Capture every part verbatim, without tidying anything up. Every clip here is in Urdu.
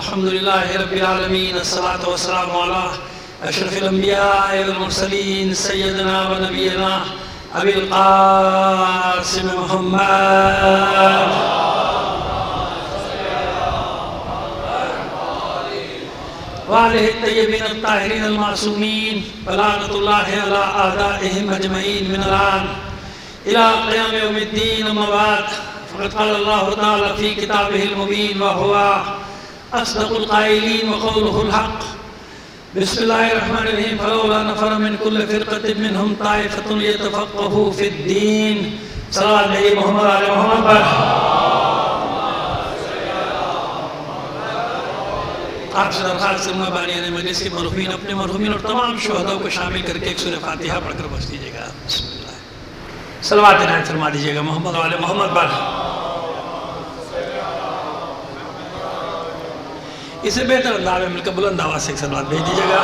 الحمدللہ رب العالمین الصلاۃ والسلام علی اشرف الانبیاء والمرسلین سیدنا و نبینا ابی القاسم محمد وآلہ الطیبین الطاہرین المعصومین ولعنۃ اللہ علی اعدائہم اجمعین من الآن الى قیام یوم الدین. اما بعد فقد قال اللہ تعالی فی کتابہ المبین وہو اصدق القائلین وقولہ الحق. بسم اللہ الرحمن الرحیم. فلولا نفر من کل فرقة منہم طائفة لیتفقہوا فی الدین. صلوات نبی محمد علی محمد پر. آپ سے درخواست کروں بانیان مجلس کے مرحومین اپنے مرحومین اور تمام شہداء کو شامل کر کے ایک سورہ فاتحہ پڑھ کر بس دیجیے گا. بسم اللہ. صلوات عنایت فرما دیجیے گا محمد علی محمد پر. اسے بہتر انداز میں مل کر بلند آواز سے ایک صلوات بھیج دیجیے گا.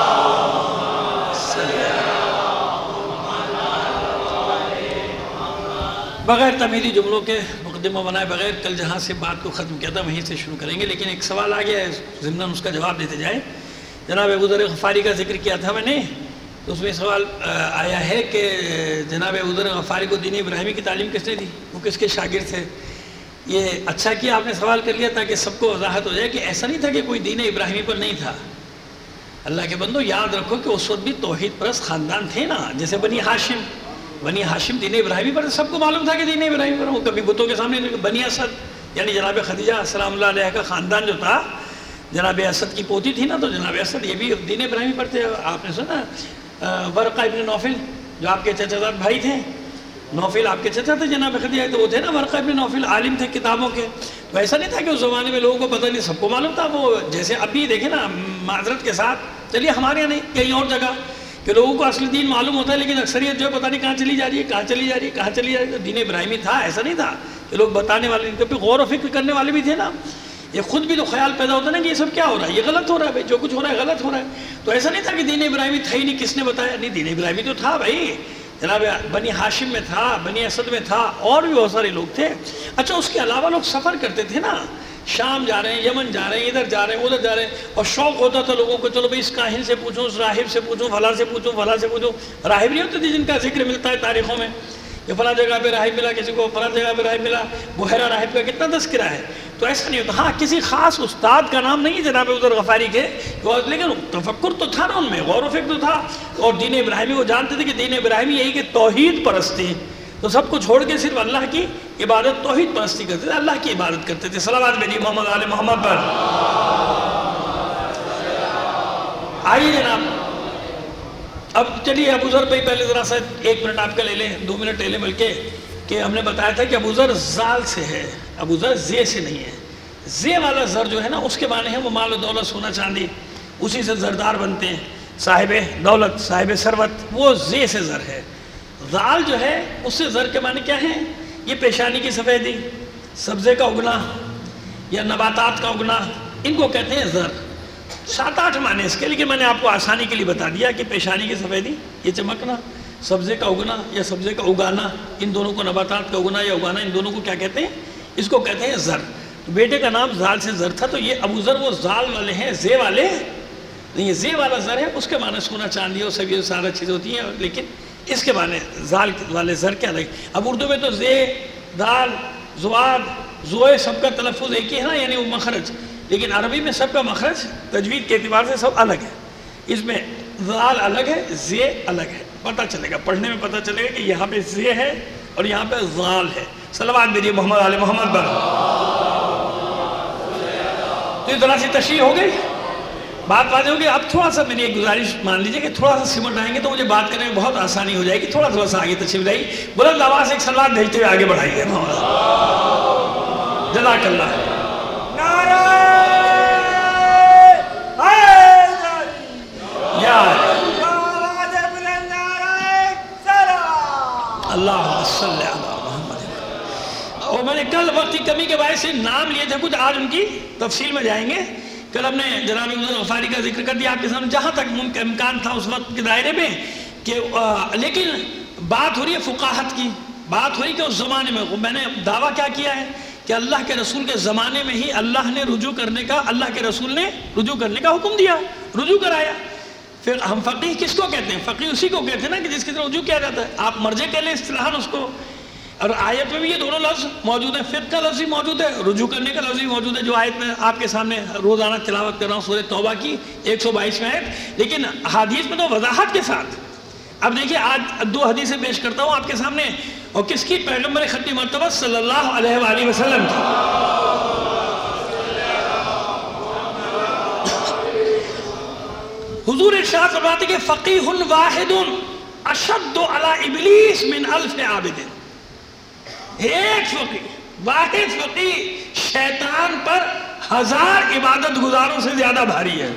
بغیر تمیری جملوں کے مقدمہ بنائے بغیر کل جہاں سے بات کو ختم کیا تھا وہیں سے شروع کریں گے، لیکن ایک سوال آ گیا ہے ضمناً اس کا جواب دیتے جائیں. جناب ابو ذر غفاری کا ذکر کیا تھا میں نے، تو اس میں سوال آیا ہے کہ جناب ابو ذر غفاری کو دین ابراہیمی کی تعلیم کس نے دی، وہ کس کے شاگرد تھے. یہ اچھا کیا آپ نے سوال کر لیا تاکہ سب کو وضاحت ہو جائے کہ ایسا نہیں تھا کہ کوئی دین ابراہیمی پر نہیں تھا. اللہ کے بندو یاد رکھو کہ اس وقت بھی توحید پرست خاندان تھے نا، جیسے بنی ہاشم. بنی ہاشم دین ابراہیمی پر سب کو معلوم تھا کہ دین ابراہیمی پر. وہ کبھی بتوں کے سامنے بنی اسد یعنی جناب خدیجہ السلام اللہ علیہ کا خاندان جو تھا، جناب اسد کی پوتی تھی نا، تو جناب اسد یہ بھی دین ابراہیمی پر تھے. آپ نے سنا ورقہ ابن نوفل جو آپ کے چچا زاد بھائی تھے، نوفل آپ کے چچا تھے جناب خدیجہ، تو وہ تھے نا ورقہ ابن نوفل، عالم تھے کتابوں کے. تو ایسا نہیں تھا کہ اس زمانے میں لوگوں کو پتہ نہیں، سب کو معلوم تھا. وہ جیسے ابھی دیکھیں نا معذرت کے ساتھ، چلیے ہمارے یہاں نہیں کہیں اور جگہ کہ لوگوں کو اصل دین معلوم ہوتا ہے، لیکن اکثریت جو ہے پتہ نہیں کہاں چلی جا رہی ہے کہاں چلی جا رہی ہے کہاں چلی جا رہی ہے. دین ابراہیمی تھا، ایسا نہیں تھا کہ لوگ بتانے والے نہیں تھے، غور و فکر کرنے والے بھی تھے نا. یہ خود بھی تو خیال پیدا ہوتا ہے نا کہ یہ سب کیا ہو رہا ہے، یہ غلط ہو رہا ہے بھائی، جو کچھ ہو رہا ہے غلط ہو رہا ہے. تو ایسا نہیں تھا کہ دین ابراہیمی تھا ہی نہیں، کس نے بتایا. نہیں، دین ابراہیمی تو تھا بھائی، جناب بنی ہاشم میں تھا، بنی اسد میں تھا، اور بھی بہت سارے لوگ تھے. اچھا اس کے علاوہ لوگ سفر کرتے تھے نا، شام جا رہے ہیں، یمن جا رہے ہیں، ادھر جا رہے ہیں ادھر جا رہے ہیں، اور شوق ہوتا تھا لوگوں کو چلو بھائی اس کاہن سے پوچھوں، اس راہب سے پوچھوں، فلاں سے پوچھوں، فلاں سے پوچھوں. راہب نہیں ہوتے تھے جن کا ذکر ملتا ہے تاریخوں میں کہ فلاں جگہ پہ راہب ملا کسی کو، فلاں جگہ پہ راہب ملا. بحیرہ راہب کا کتنا تذکرہ ہے. تو ایسا نہیں ہوتا. ہاں کسی خاص استاد کا نام نہیں جناب ابو ذر غفاری کے، لیکن تفکر تو تھا نا ان میں، غور و فکر تو تھا. اور دین ابراہیمی وہ جانتے تھے کہ دین ابراہیمی یہی کہ توحید پرستی، تو سب کو چھوڑ کے صرف اللہ کی عبادت توحید پرستی کرتے تھے، اللہ کی عبادت کرتے تھے. صلوات بھیجیے محمد علی محمد پر. آئیے جناب اب چلیے ابو ذر پہ پہلے ذرا سا ایک منٹ آپ کا لے لیں، دو منٹ لے لیں بلکہ، کہ ہم نے بتایا تھا کہ ابو ذر زال سے ہے، ابو ذر زے سے نہیں ہے. زے والا زر جو ہے نا اس کے معنی ہے وہ مال و دولت، سونا چاندی، اسی سے زردار بنتے ہیں، صاحب دولت، صاحب ثروت، وہ زے سے زر ہے. زال جو ہے اس سے زر کے معنی کیا ہیں؟ یہ پیشانی کی سفیدی، سبزے کا اگنا یا نباتات کا اگنا، ان کو کہتے ہیں زر. سات آٹھ معنی اس کے، لیکن میں نے آپ کو آسانی کے لیے بتا دیا کہ پیشانی کی سفیدی یہ چمکنا، سبزے کا اگنا یا سبزے کا اگانا، ان دونوں کو نباتات کا اگنا یا اگانا، ان دونوں کو کیا کہتے ہیں؟ اس کو کہتے ہیں زر. تو بیٹے کا نام زال سے زر تھا، تو یہ ابو ذر وہ زال والے ہیں، زے والے نہیں. یہ زے والا زر ہے، اس کے معنی سونا چاندی اور سب یہ سارا چیزیں ہوتی ہیں، لیکن اس کے معنی زال والے زر کیا لگے. اب اردو میں تو زے، دال، زواد، زوئے سب کا تلفظ ایک ہی ہے نا، یعنی وہ مخرج، لیکن عربی میں سب کا مخرج تجوید کے اعتبار سے سب الگ ہے. اس میں زال الگ ہے، زے الگ ہے. پتہ چلے گا پڑھنے میں، پتہ چلے گا کہ یہاں پہ زے ہے اور یہاں پہ زال ہے. صلوات بھیجیے محمد علی محمد پر. تو یہ ذرا سی تشریح ہو گئی، بات واضح ہو گئی. اب تھوڑا سا میری ایک گزارش مان لیجئے کہ تھوڑا سا سمٹ آئیں گے تو مجھے بات کرنے میں بہت آسانی ہو جائے گی. تھوڑا تھوڑا سا آگے تشریف لائیے، بلند آواز ایک صلوات بھیجتے ہوئے آگے بڑھائیے. جزاک اللہ. اللہ صلی اللہ محمد. اور میں نے کل وقت کی کمی کے باعث سے نام لیے تھے کچھ، آج ان کی تفصیل میں جائیں گے. کل ہم نے جناب ابو ذر غفاری کا ذکر کر دیا آپ کے سامنے جہاں تک امکان تھا اس وقت کے دائرے میں، کہ لیکن بات ہو رہی ہے فقاہت کی، بات ہو رہی ہے کہ اس زمانے میں میں نے دعویٰ کیا کیا ہے کہ اللہ کے رسول کے زمانے میں ہی اللہ نے رجوع کرنے کا اللہ کے رسول نے رجوع کرنے کا حکم دیا، رجوع کرایا۔ پھر ہم فقیہ کس کو کہتے ہیں؟ فقیہ اسی کو کہتے ہیں نا کہ جس کی طرح رجوع کیا جاتا ہے۔ آپ مرجع کہہ لیں اصطلاحاً اس کو، اور آیت میں بھی یہ دونوں لفظ موجود ہیں، فقہ کا لفظ بھی موجود ہے، رجوع کرنے کا لفظ بھی موجود ہے، جو آیت میں آپ کے سامنے روزانہ تلاوت کر رہا ہوں سورہ توبہ کی ایک سو بائیس میں آیت، لیکن حدیث میں تو وضاحت کے ساتھ۔ اب دیکھیے آج دو حدیثیں پیش کرتا ہوں آپ کے سامنے، اور کس کی؟ پیغمبر ختم مرتبہ صلی اللہ علیہ وآلہ وسلم کی۔ حضور ارشاد فرماتے کہ فقیہ واحد اشد علی ابلیس من الف عابد، ایک فقیہ، واحد فقیہ شیطان پر ہزار عبادت گزاروں سے زیادہ بھاری ہے۔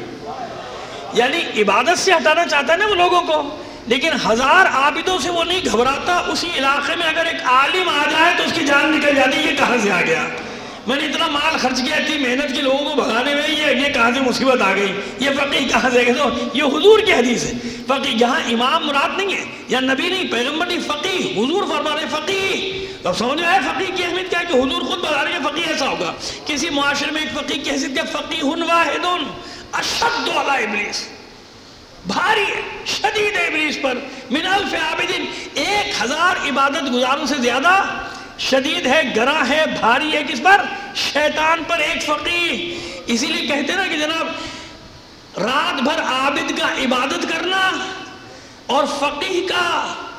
یعنی عبادت سے ہٹانا چاہتا ہے نا وہ لوگوں کو، لیکن ہزار عابدوں سے وہ نہیں گھبراتا۔ اسی علاقے میں اگر ایک عالم آ جائے تو اس کی جان نکل جاتی ہے، یہ کہاں سے آ گیا، میں نے اتنا مال خرچ کیا، اتنی محنت کی لوگوں کو بھگانے میں، یہ یہ کہاں سے مصیبت آ گئی، یہ فقیہ کہاں سے؟ تو یہ حضور کی حدیث ہے۔ فقیہ یہاں امام مراد نہیں ہے یا نبی نہیں، پیغمبر نہیں، فقیہ حضور فرما رہے فقیہ۔ اب سمجھ میں آئے فقیہ کی اہمیت کیا ہے کہ حضور خود بتا رہے ہیں فقیہ ایسا ہوگا۔ کسی معاشرے میں ایک فقیہ کی حیثیت کیا؟ فقیہ واحد اشد علی ابلیس، بھاری ہے، شدید ہے ابلیس پر، من الف عابدین، ایک ہزار عبادت گزاروں سے زیادہ شدید ہے، گراں ہے، بھاری ہے، کس پر؟ شیطان پر ایک فقیہ۔ اسی لیے کہتے ہیں نا کہ جناب رات بھر عابد کا عبادت کرنا اور فقیہ کا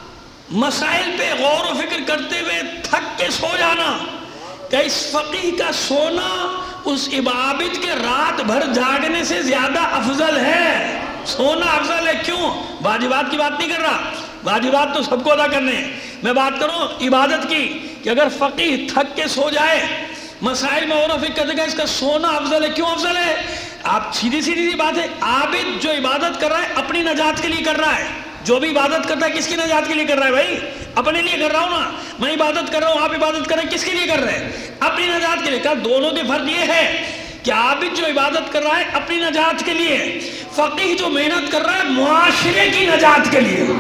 مسائل پہ غور و فکر کرتے ہوئے تھک کے سو جانا، کہ اس فقیہ کا سونا اس عابد کے رات بھر جاگنے سے زیادہ افضل ہے۔ سونا افضل ہے، کیوں؟ واجبات کی بات نہیں کر رہا، واجبات تو سب کو ادا کرنے ہیں، میں بات کروں عبادت کی، کہ اگر فقیہ تھک کے سو جائے مسائل میں غور و فکر کرتے گا، اس کا سونا افضل ہے۔ کیوں افضل ہے؟ آپ سیدھی سیدھی سی بات ہے، عابد جو عبادت کر رہا ہے اپنی نجات کے لیے کر رہا ہے، جو بھی عبادت کرتا ہے کس کی نجات کے لیے کر رہا ہے؟ بھائی اپنے لیے کر رہا ہوں نا، میں عبادت کر رہا ہوں، آپ عبادت کر رہے ہیں، کس کے لیے کر رہے ہیں؟ اپنی نجات کے لیے۔ کہا دونوں کے فرق یہ ہے کہ عابد جو عبادت کر رہا ہے اپنی نجات کے لیے، فقیہ جو محنت کر رہا ہے معاشرے کی نجات کے لیے۔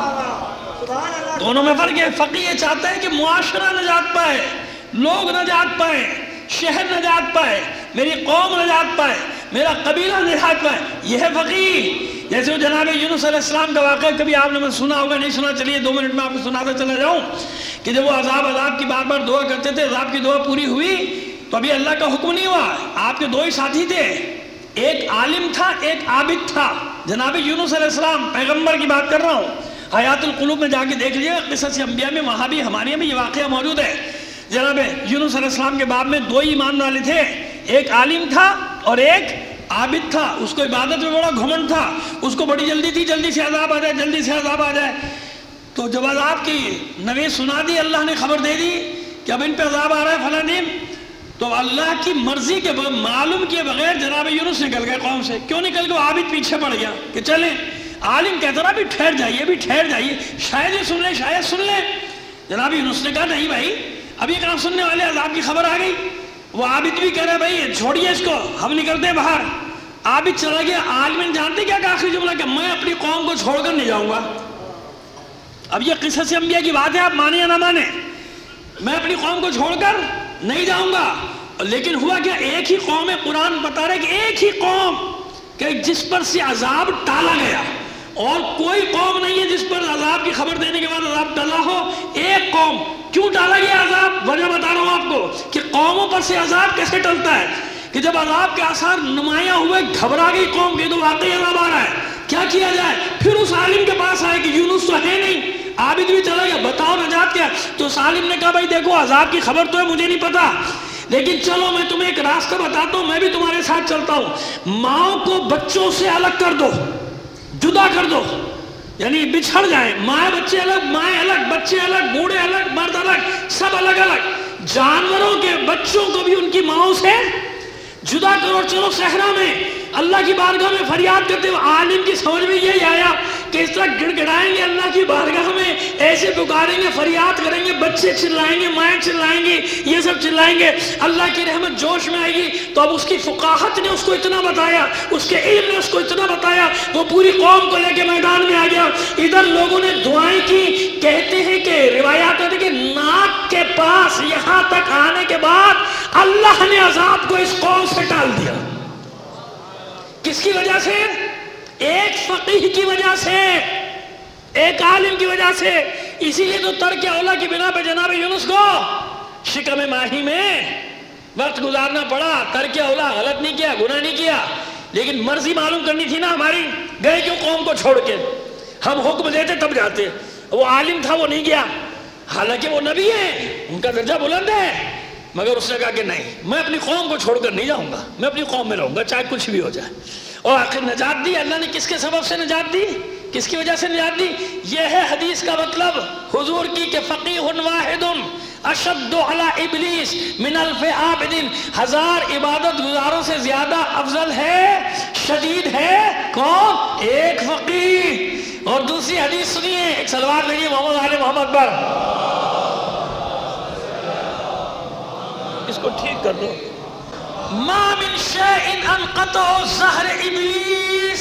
دونوں میں فرق ہے، فقیہ چاہتا ہے کہ معاشرہ نجات پائے، لوگ نجات پائیں، شہر نجات پائے، میری قوم نجات پائے، میرا قبیلہ نجات پائے، یہ ہے فقیہ۔ جیسے وہ جناب یونس علیہ السلام کا واقعہ کبھی آپ نے سنا ہوگا، نہیں سنا چلیے دو منٹ میں آپ کو سناتا چلا جاؤں، کہ جب وہ عذاب عذاب کی بار بار دعا کرتے تھے، عذاب کی دعا پوری ہوئی تو ابھی اللہ کا حکم نہیں ہوا، آپ کے دو ہی ساتھی تھے، ایک عالم تھا ایک عابد تھا۔ جناب یونس علیہ السلام پیغمبر کی بات کر رہا ہوں، حیات القلوب میں جا کے دیکھ لیے قصص انبیاء میں، وہاں بھی ہمارے میں یہ واقعہ موجود ہے۔ جناب یونس علیہ السلام کے باب میں دو ہی ایمان والے تھے، ایک عالم تھا اور ایک عابد تھا۔ اس کو عبادت میں بڑا گھمنڈ تھا، اس کو بڑی جلدی تھی جلدی سے عذاب آ جائے، جلدی سے عذاب آ جائے۔ تو جب عذاب کی نوید سنا دی، اللہ نے خبر دے دی کہ اب ان پہ عذاب آ رہا ہے فلاں دن، تو اللہ کی مرضی کے معلوم کیے بغیر جناب یونس نکل گئے قوم سے۔ کیوں نکل گئے؟ عابد پیچھے پڑ گیا کہ چلیں، عالم کہتا رہا بھی ٹھہر جائیے بھی ٹھہر جائیے، شاید یہ سن لیں شاید سن لیں۔ جناب یونس نے کہا نہیں بھائی اب یہ کہاں سننے والے، عذاب کی خبر آ گئی۔ وہ عابد بھی کہہ رہے بھائی چھوڑیے اس کو، ہم نکلتے ہیں باہر۔ عابد چلا گیا، عالم نے جانتے کیا کہا آخری جملہ، کہ میں اپنی قوم کو چھوڑ کر نہیں جاؤں گا۔ اب یہ قصص انبیاء کی بات ہے، آپ مانیں یا نہ مانیں، میں اپنی قوم کو چھوڑ کر نہیں جاؤں گا۔ لیکن ہوا کیا، ایک ہی قوم ہے، قرآن بتا رہے کہ ایک ہی قوم کہ جس پر سے عذاب ٹالا گیا، اور کوئی قوم نہیں ہے جس پر عذاب کی خبر دینے کے بعد عذاب ٹالا ہو، ایک قوم۔ کیوں ٹالا گیا عذاب؟ وجہ بتا رہا ہوں آپ کو کہ قوموں پر سے عذاب کیسے ٹلتا ہے، کہ جب عذاب کے آثار نمایاں ہوئے، گھبرا گئی قوم کہ تو واقعی عذاب آ رہا ہے، کیا کیا جائے؟ پھر اس عالم کے پاس آئے کہ یونس تو ہے نہیں، عابد بھی چلا گیا، بتاؤ نجات کیا؟ تو اس عالم نے کہا بھائی دیکھو عذاب کی خبر تو ہے مجھے نہیں پتا، لیکن چلو میں تمہیں ایک راستہ بتاتا ہوں، میں بھی تمہارے ساتھ چلتا ہوں۔ ماؤں کو بچوں سے الگ کر دو، جدا کر دو، یعنی بچھڑ جائیں، مائیں بچے الگ، مائیں الگ، بچے الگ، بوڑھے الگ، مرد الگ، سب الگ الگ۔ جانوروں کے بچوں کو بھی ان کی ماؤں سے جدا کرو، چلو صحرا میں اللہ کی بارگاہ میں فریاد کرتے ہوئے۔ عالم کی سمجھ میں یہی آیا کس طرح گڑ گڑائیں گے اللہ کی بارگاہ میں، ایسے پکاریں گے، فریاد کریں گے، بچے چلائیں گے، مائیں چلائیں گے، یہ سب چلائیں گے، اللہ کی رحمت جوش میں آئے گی۔ تو اب اس کی فقاہت نے اس کو اتنا بتایا، اس کے علم نے اس کو اتنا بتایا، وہ پوری قوم کو لے کے میدان میں آ گیا۔ ادھر لوگوں نے دعائیں کی، کہتے ہیں کہ روایات ہے کہ ناک کے پاس یہاں تک آنے کے بعد اللہ نے عذاب کو اس قوم سے ٹال دیا۔ کس کی وجہ سے؟ ایک فقیہ کی وجہ سے، ایک عالم کی وجہ سے۔ اسی لیے تو ترک اولا کی بنا پہ جناب یونس کو شکم ماہی میں وقت گزارنا پڑا۔ ترک اولا، غلط نہیں کیا، گناہ نہیں کیا، لیکن مرضی معلوم کرنی تھی نا ہماری۔ گئے کیوں قوم کو چھوڑ کے؟ ہم حکم دیتے تب جاتے۔ وہ عالم تھا، وہ نہیں گیا، حالانکہ وہ نبی ہے، ان کا درجہ بلند ہے، مگر اس نے کہا کہ نہیں، میں اپنی قوم کو چھوڑ کر نہیں جاؤں گا، میں اپنی قوم میں رہوں گا چاہے کچھ بھی ہو جائے۔ اور آخر نجات دی اللہ نے۔ کس کے سبب سے نجات دی؟ کس کی وجہ سے نجات دی؟ یہ ہے حدیث کا مطلب حضور کی کہ فقیہ واحد اشد علی ابلیس من الف عابد، ہزار عبادت گزاروں سے زیادہ افضل ہے، شدید ہے کون؟ ایک فقیہ۔ اور دوسری حدیث سنیے، ایک سلوات بھیجیے محمد آل محمد پر، اس کو ٹھیک کر دو۔ ما من شيء انقطع زهر ابلیس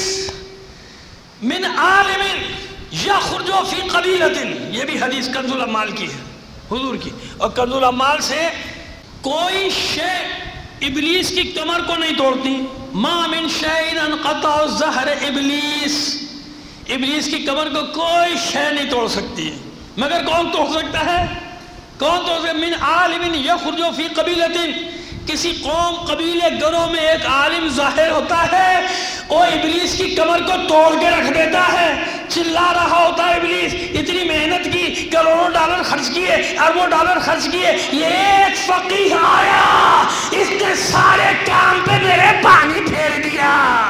من عالم یخرج فی قبیلۃ، یہ بھی حدیث کنز الاعمال کی ہے حضور کی۔ اور کنز الاعمال سے کوئی شے ابلیس کی کمر کو نہیں توڑتی۔ ما من شيء انقطع زهر ابلیس، ابلیس کی کمر کو کوئی شے نہیں توڑ سکتی، مگر کون توڑ سکتا ہے؟ کون توڑ سکتا ہے؟ من عالم یخرج فی قبیلۃ، کسی قوم قبیلے گروہ میں ایک عالم ظاہر ہوتا ہے، وہ ابلیس کی کمر کو توڑ کے رکھ دیتا ہے۔ چلا رہا ہوتا ہے ابلیس، اتنی محنت کی، کروڑوں ڈالر خرچ کیے، اربوں ڈالر خرچ کیے، یہ ایک فقیہ آیا، اس نے سارے کام پہ میرے پانی پھیر دیا۔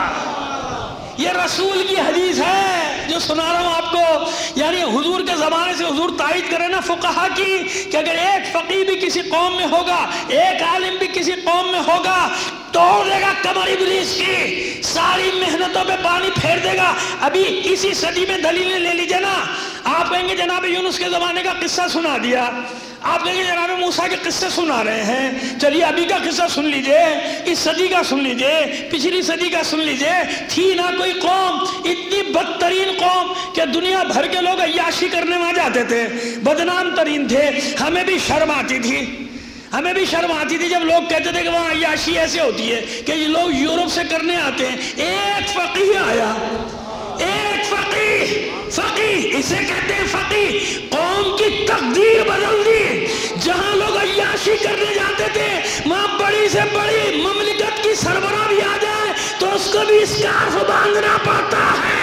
یہ رسول کی حدیث ہے جو سنا رہا ہوں آپ کو، یعنی حضور کے زمانے سے حضور تائید کرے نا فقہا کی کہ اگر ایک فقیہ بھی کسی قوم میں ہوگا، ایک عالم بھی کسی قوم میں ہوگا، توڑ دے گا کمر ابلیس کی، ساری محنتوں پہ پانی پھیر دے گا۔ ابھی اسی صدی میں دلیلیں لے لیجئے نا، آپ کہیں گے جناب یونس کے زمانے کا قصہ سنا دیا، آپ کہیں گے جناب موسیٰ کے قصے سنا رہے ہیں، چلیے ابھی کا قصہ سن لیجئے، اس صدی کا سن لیجئے، پچھلی صدی کا سن لیجئے۔ تھی نہ کوئی قوم اتنی بدترین قوم کہ دنیا بھر کے لوگ عیاشی کرنے وہاں جاتے تھے، بدنام ترین تھے، ہمیں بھی شرم آتی تھی، ہمیں بھی شرم آتی تھی جب لوگ کہتے تھے کہ وہاں عیاشی ایسے ہوتی ہے کہ یہ لوگ یورپ سے کرنے آتے ہیں۔ ایک فقیہ آیا، ایک فقیہ، فقیہ اسے کہتے ہیں فقیہ، قوم کی تقدیر بدل دی۔ جہاں لوگ عیاشی کرنے جاتے تھے، وہاں بڑی سے بڑی مملکت کی سربراہ بھی آ جائے تو اس کو بھی اسکارف باندھنا پڑتا ہے۔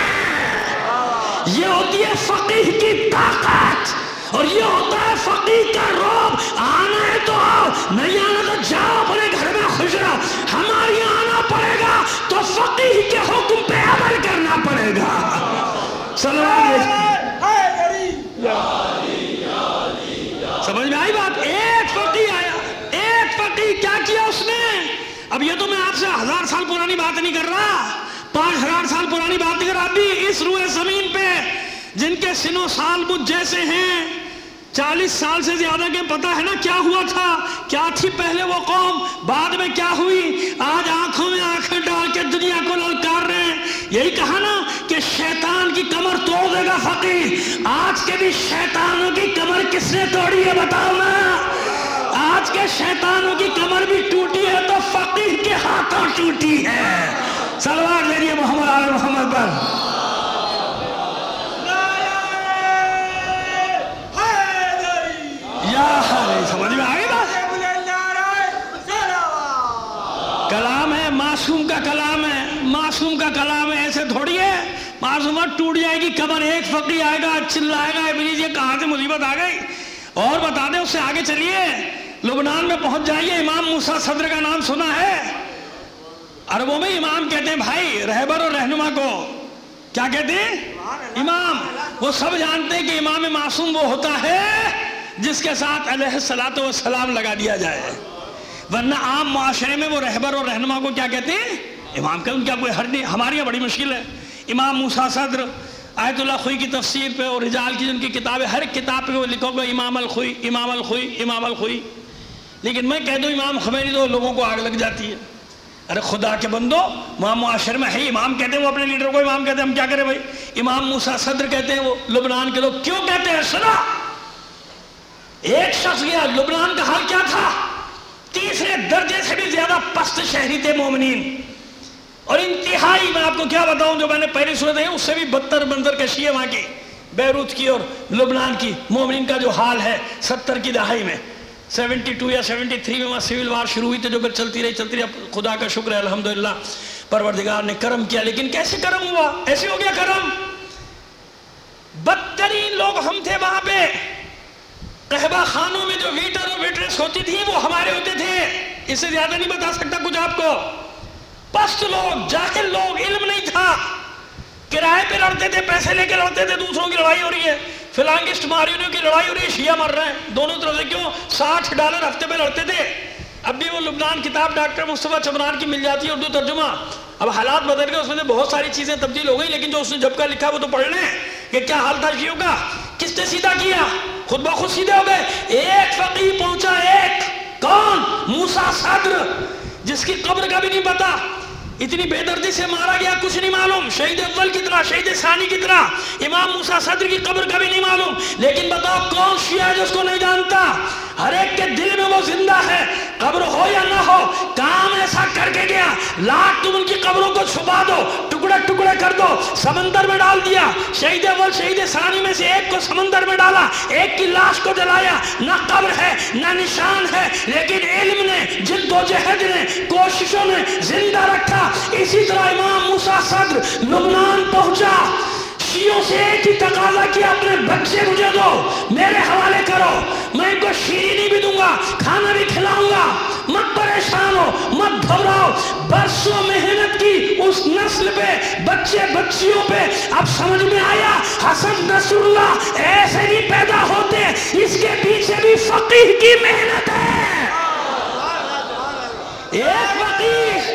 یہ ہوتی ہے فقیہ کی طاقت، اور یہ ہوتا ہے فقیہ کا رعب۔ آنا ہے تو آؤ، نہیں آنا تو جاؤ اپنے گھر میں خوش رہو۔ ہمارے یہاں آنا پڑے گا تو فقیہ کے حکم پہ عمل کرنا پڑے گا۔ سمجھ میں آئی بات؟ ایک فقیہ آیا، ایک فقیہ کیا کیا اس نے؟ اب یہ تو میں آپ سے ہزار سال پرانی بات نہیں کر رہا، پانچ ہزار سال پرانی بات نہیں کر رہا، ابھی اس روئے زمین پہ جن کے سن و سال مجھ جیسے ہیں، چالیس سال سے زیادہ کے پتہ ہے نا کیا ہوا تھا، کیا تھی پہلے وہ قوم، بعد میں کیا ہوئی، آج آنکھوں میں آنکھیں ڈال کے دنیا کو للکار رہے ہیں۔ یہی کہا نا کہ شیطان کی کمر توڑ دے گا فقیہ۔ آج کے بھی شیطانوں کی کمر کس نے توڑی ہے بتاؤ نا؟ آج کے شیطانوں کی کمر بھی ٹوٹی ہے تو فقیہ کے ہاتھوں ٹوٹی ہے۔ صلوات بھیجیے محمد آل محمد پر۔ سمجھ میں آئے بات؟ کلام ہے، معصوم کا کلام ہے، معصوم کا کلام ہے، ایسے تھوڑی ہے معصومت ٹوٹ جائے گی کمر۔ ایک فقیہ آئے گا، چلائے گا ابلیس یہ کہاں سے مصیبت آ گئی۔ اور بتا دیں اس سے آگے چلیے، لبنان میں پہنچ جائیے، امام موسیٰ صدر کا نام سنا ہے؟ عربوں میں امام کہتے ہیں بھائی رہبر اور رہنما کو، کیا کہتے ہیں؟ امام۔ وہ سب جانتے ہیں کہ امام معصوم وہ ہوتا ہے جس کے ساتھ علیہ الصلوۃ والسلام لگا دیا جائے، ورنہ عام معاشرے میں وہ رہبر اور رہنما کو کیا کہتے ہیں؟ امام کا۔ ان کا کوئی حد نہیں، ہمارے یہاں بڑی مشکل ہے۔ امام موسیٰ صدر آیت اللہ خوئی کی تفسیر پہ اور رجال کی جن کی کتابیں، ہر کتاب پہ وہ لکھو گا امام الخوئی امام الخوئی امام الخوئی، لیکن میں کہہ دوں امام خمینی تو لوگوں کو آگ لگ جاتی ہے. ارے خدا کے بندو، وہاں معاشر میں ہے امام کہتے ہیں وہ اپنے لیڈر کو امام کہتے ہیں، ہم کیا کریں بھائی؟ امام موسیٰ صدر کہتے ہیں وہ لبنان کے لوگ، کیوں کہتے ہیں؟ سنا، ایک شخص گیا، لبنان کا حال کیا تھا؟ تیسرے درجے سے بھی زیادہ پست شہری تھے مومنین، اور انتہائی، میں آپ کو کیا بتاؤں، جو میں نے پہلی صورت ہے اس سے بھی بدتر منظر کشی ہے وہاں کی، بیروت کی اور لبنان کی مومنین کا جو حال ہے ستر کی دہائی میں، سیونٹی ٹو یا سیونٹی تھری میں وہاں سیول وار شروع ہوئی تھی جو پھر چلتی رہی چلتی رہی. خدا کا شکر ہے الحمدللہ پروردگار نے کرم کیا. لیکن کیسے کرم ہوا؟ ایسے ہو گیا کرم، بدترین لوگ ہم تھے وہاں پہ. قہوہ خانوں میں جو ویٹر اور ویٹریس ہوتی تھی وہ ہمارے ہوتے تھے. اس سے زیادہ نہیں بتا سکتا کچھ آپ کو. پست لوگ، جاہل لوگ، علم نہیں تھا، کرائے پہ لڑتے تھے، پیسے لے کے لڑتے تھے. دوسروں کی لڑائی ہو رہی ہے، فلانگسٹ مارینوں کی لڑائی ہو رہی ہے، شیعہ مر رہے ہیں دونوں طرف سے. کیوں؟ ساٹھ ڈالر ہفتے پہ لڑتے تھے. اب بھی وہ لبنان کتاب ڈاکٹر مصطفیٰ چمران کی مل جاتی ہے اردو ترجمہ. اب حالات بدل گئے، اس میں سے بہت ساری چیزیں تبدیل ہو گئی، لیکن جو اس نے جب کا لکھا وہ تو پڑھ لیں کہ کیا حال تھا شیعوں کا. کس نے سیدھا کیا؟ خود بخود سیدھے ہو گئے. ایک فقیہ پہنچا، ایک. کون؟ موسیٰ صدر، جس کی قبر کا بھی نہیں پتا. اتنی بے دردی سے مارا گیا کچھ نہیں معلوم، شہید اول کی طرح، شہید ثانی کی طرح. امام موسیٰ صدر کی قبر کا بھی نہیں معلوم. لیکن بتاؤ کون شیعہ ہے جو اس کو نہیں جانتا؟ ہر ایک کے دل میں وہ زندہ ہے، قبر ہو یا نہ ہو. کام ایسا کر کے گیا، لاکھ تم ان کی قبروں کو چھپا دو، ٹکڑے ٹکڑے کر دو، سمندر میں ڈال دیا. شہید اول شہید ثانی میں سے ایک کو سمندر میں ڈالا، ایک کی لاش کو جلایا. نہ قبر ہے نہ نشان ہے، لیکن علم نے، جد و جہد نے، کوششوں نے زندہ رکھا. اسی طرح امام موسیٰ صدر لبنان پہنچا، شیعوں سے ایک ہی تقاضا کیا، اپنے بچے مجھے دو، میرے حوالے کرو، میں ان کو شیرینی بھی دوں گا، کھانا بھی کھلاؤں گا. مت پریشان ہو، مت گھبراؤ. برسوں محنت کی اس نسل پہ، بچے بچیوں پہ. اب سمجھ میں آیا حسن نصر اللہ ایسے نہیں پیدا ہوتے، اس کے پیچھے بھی فقیہ کی محنت ہے. ایک فقیہ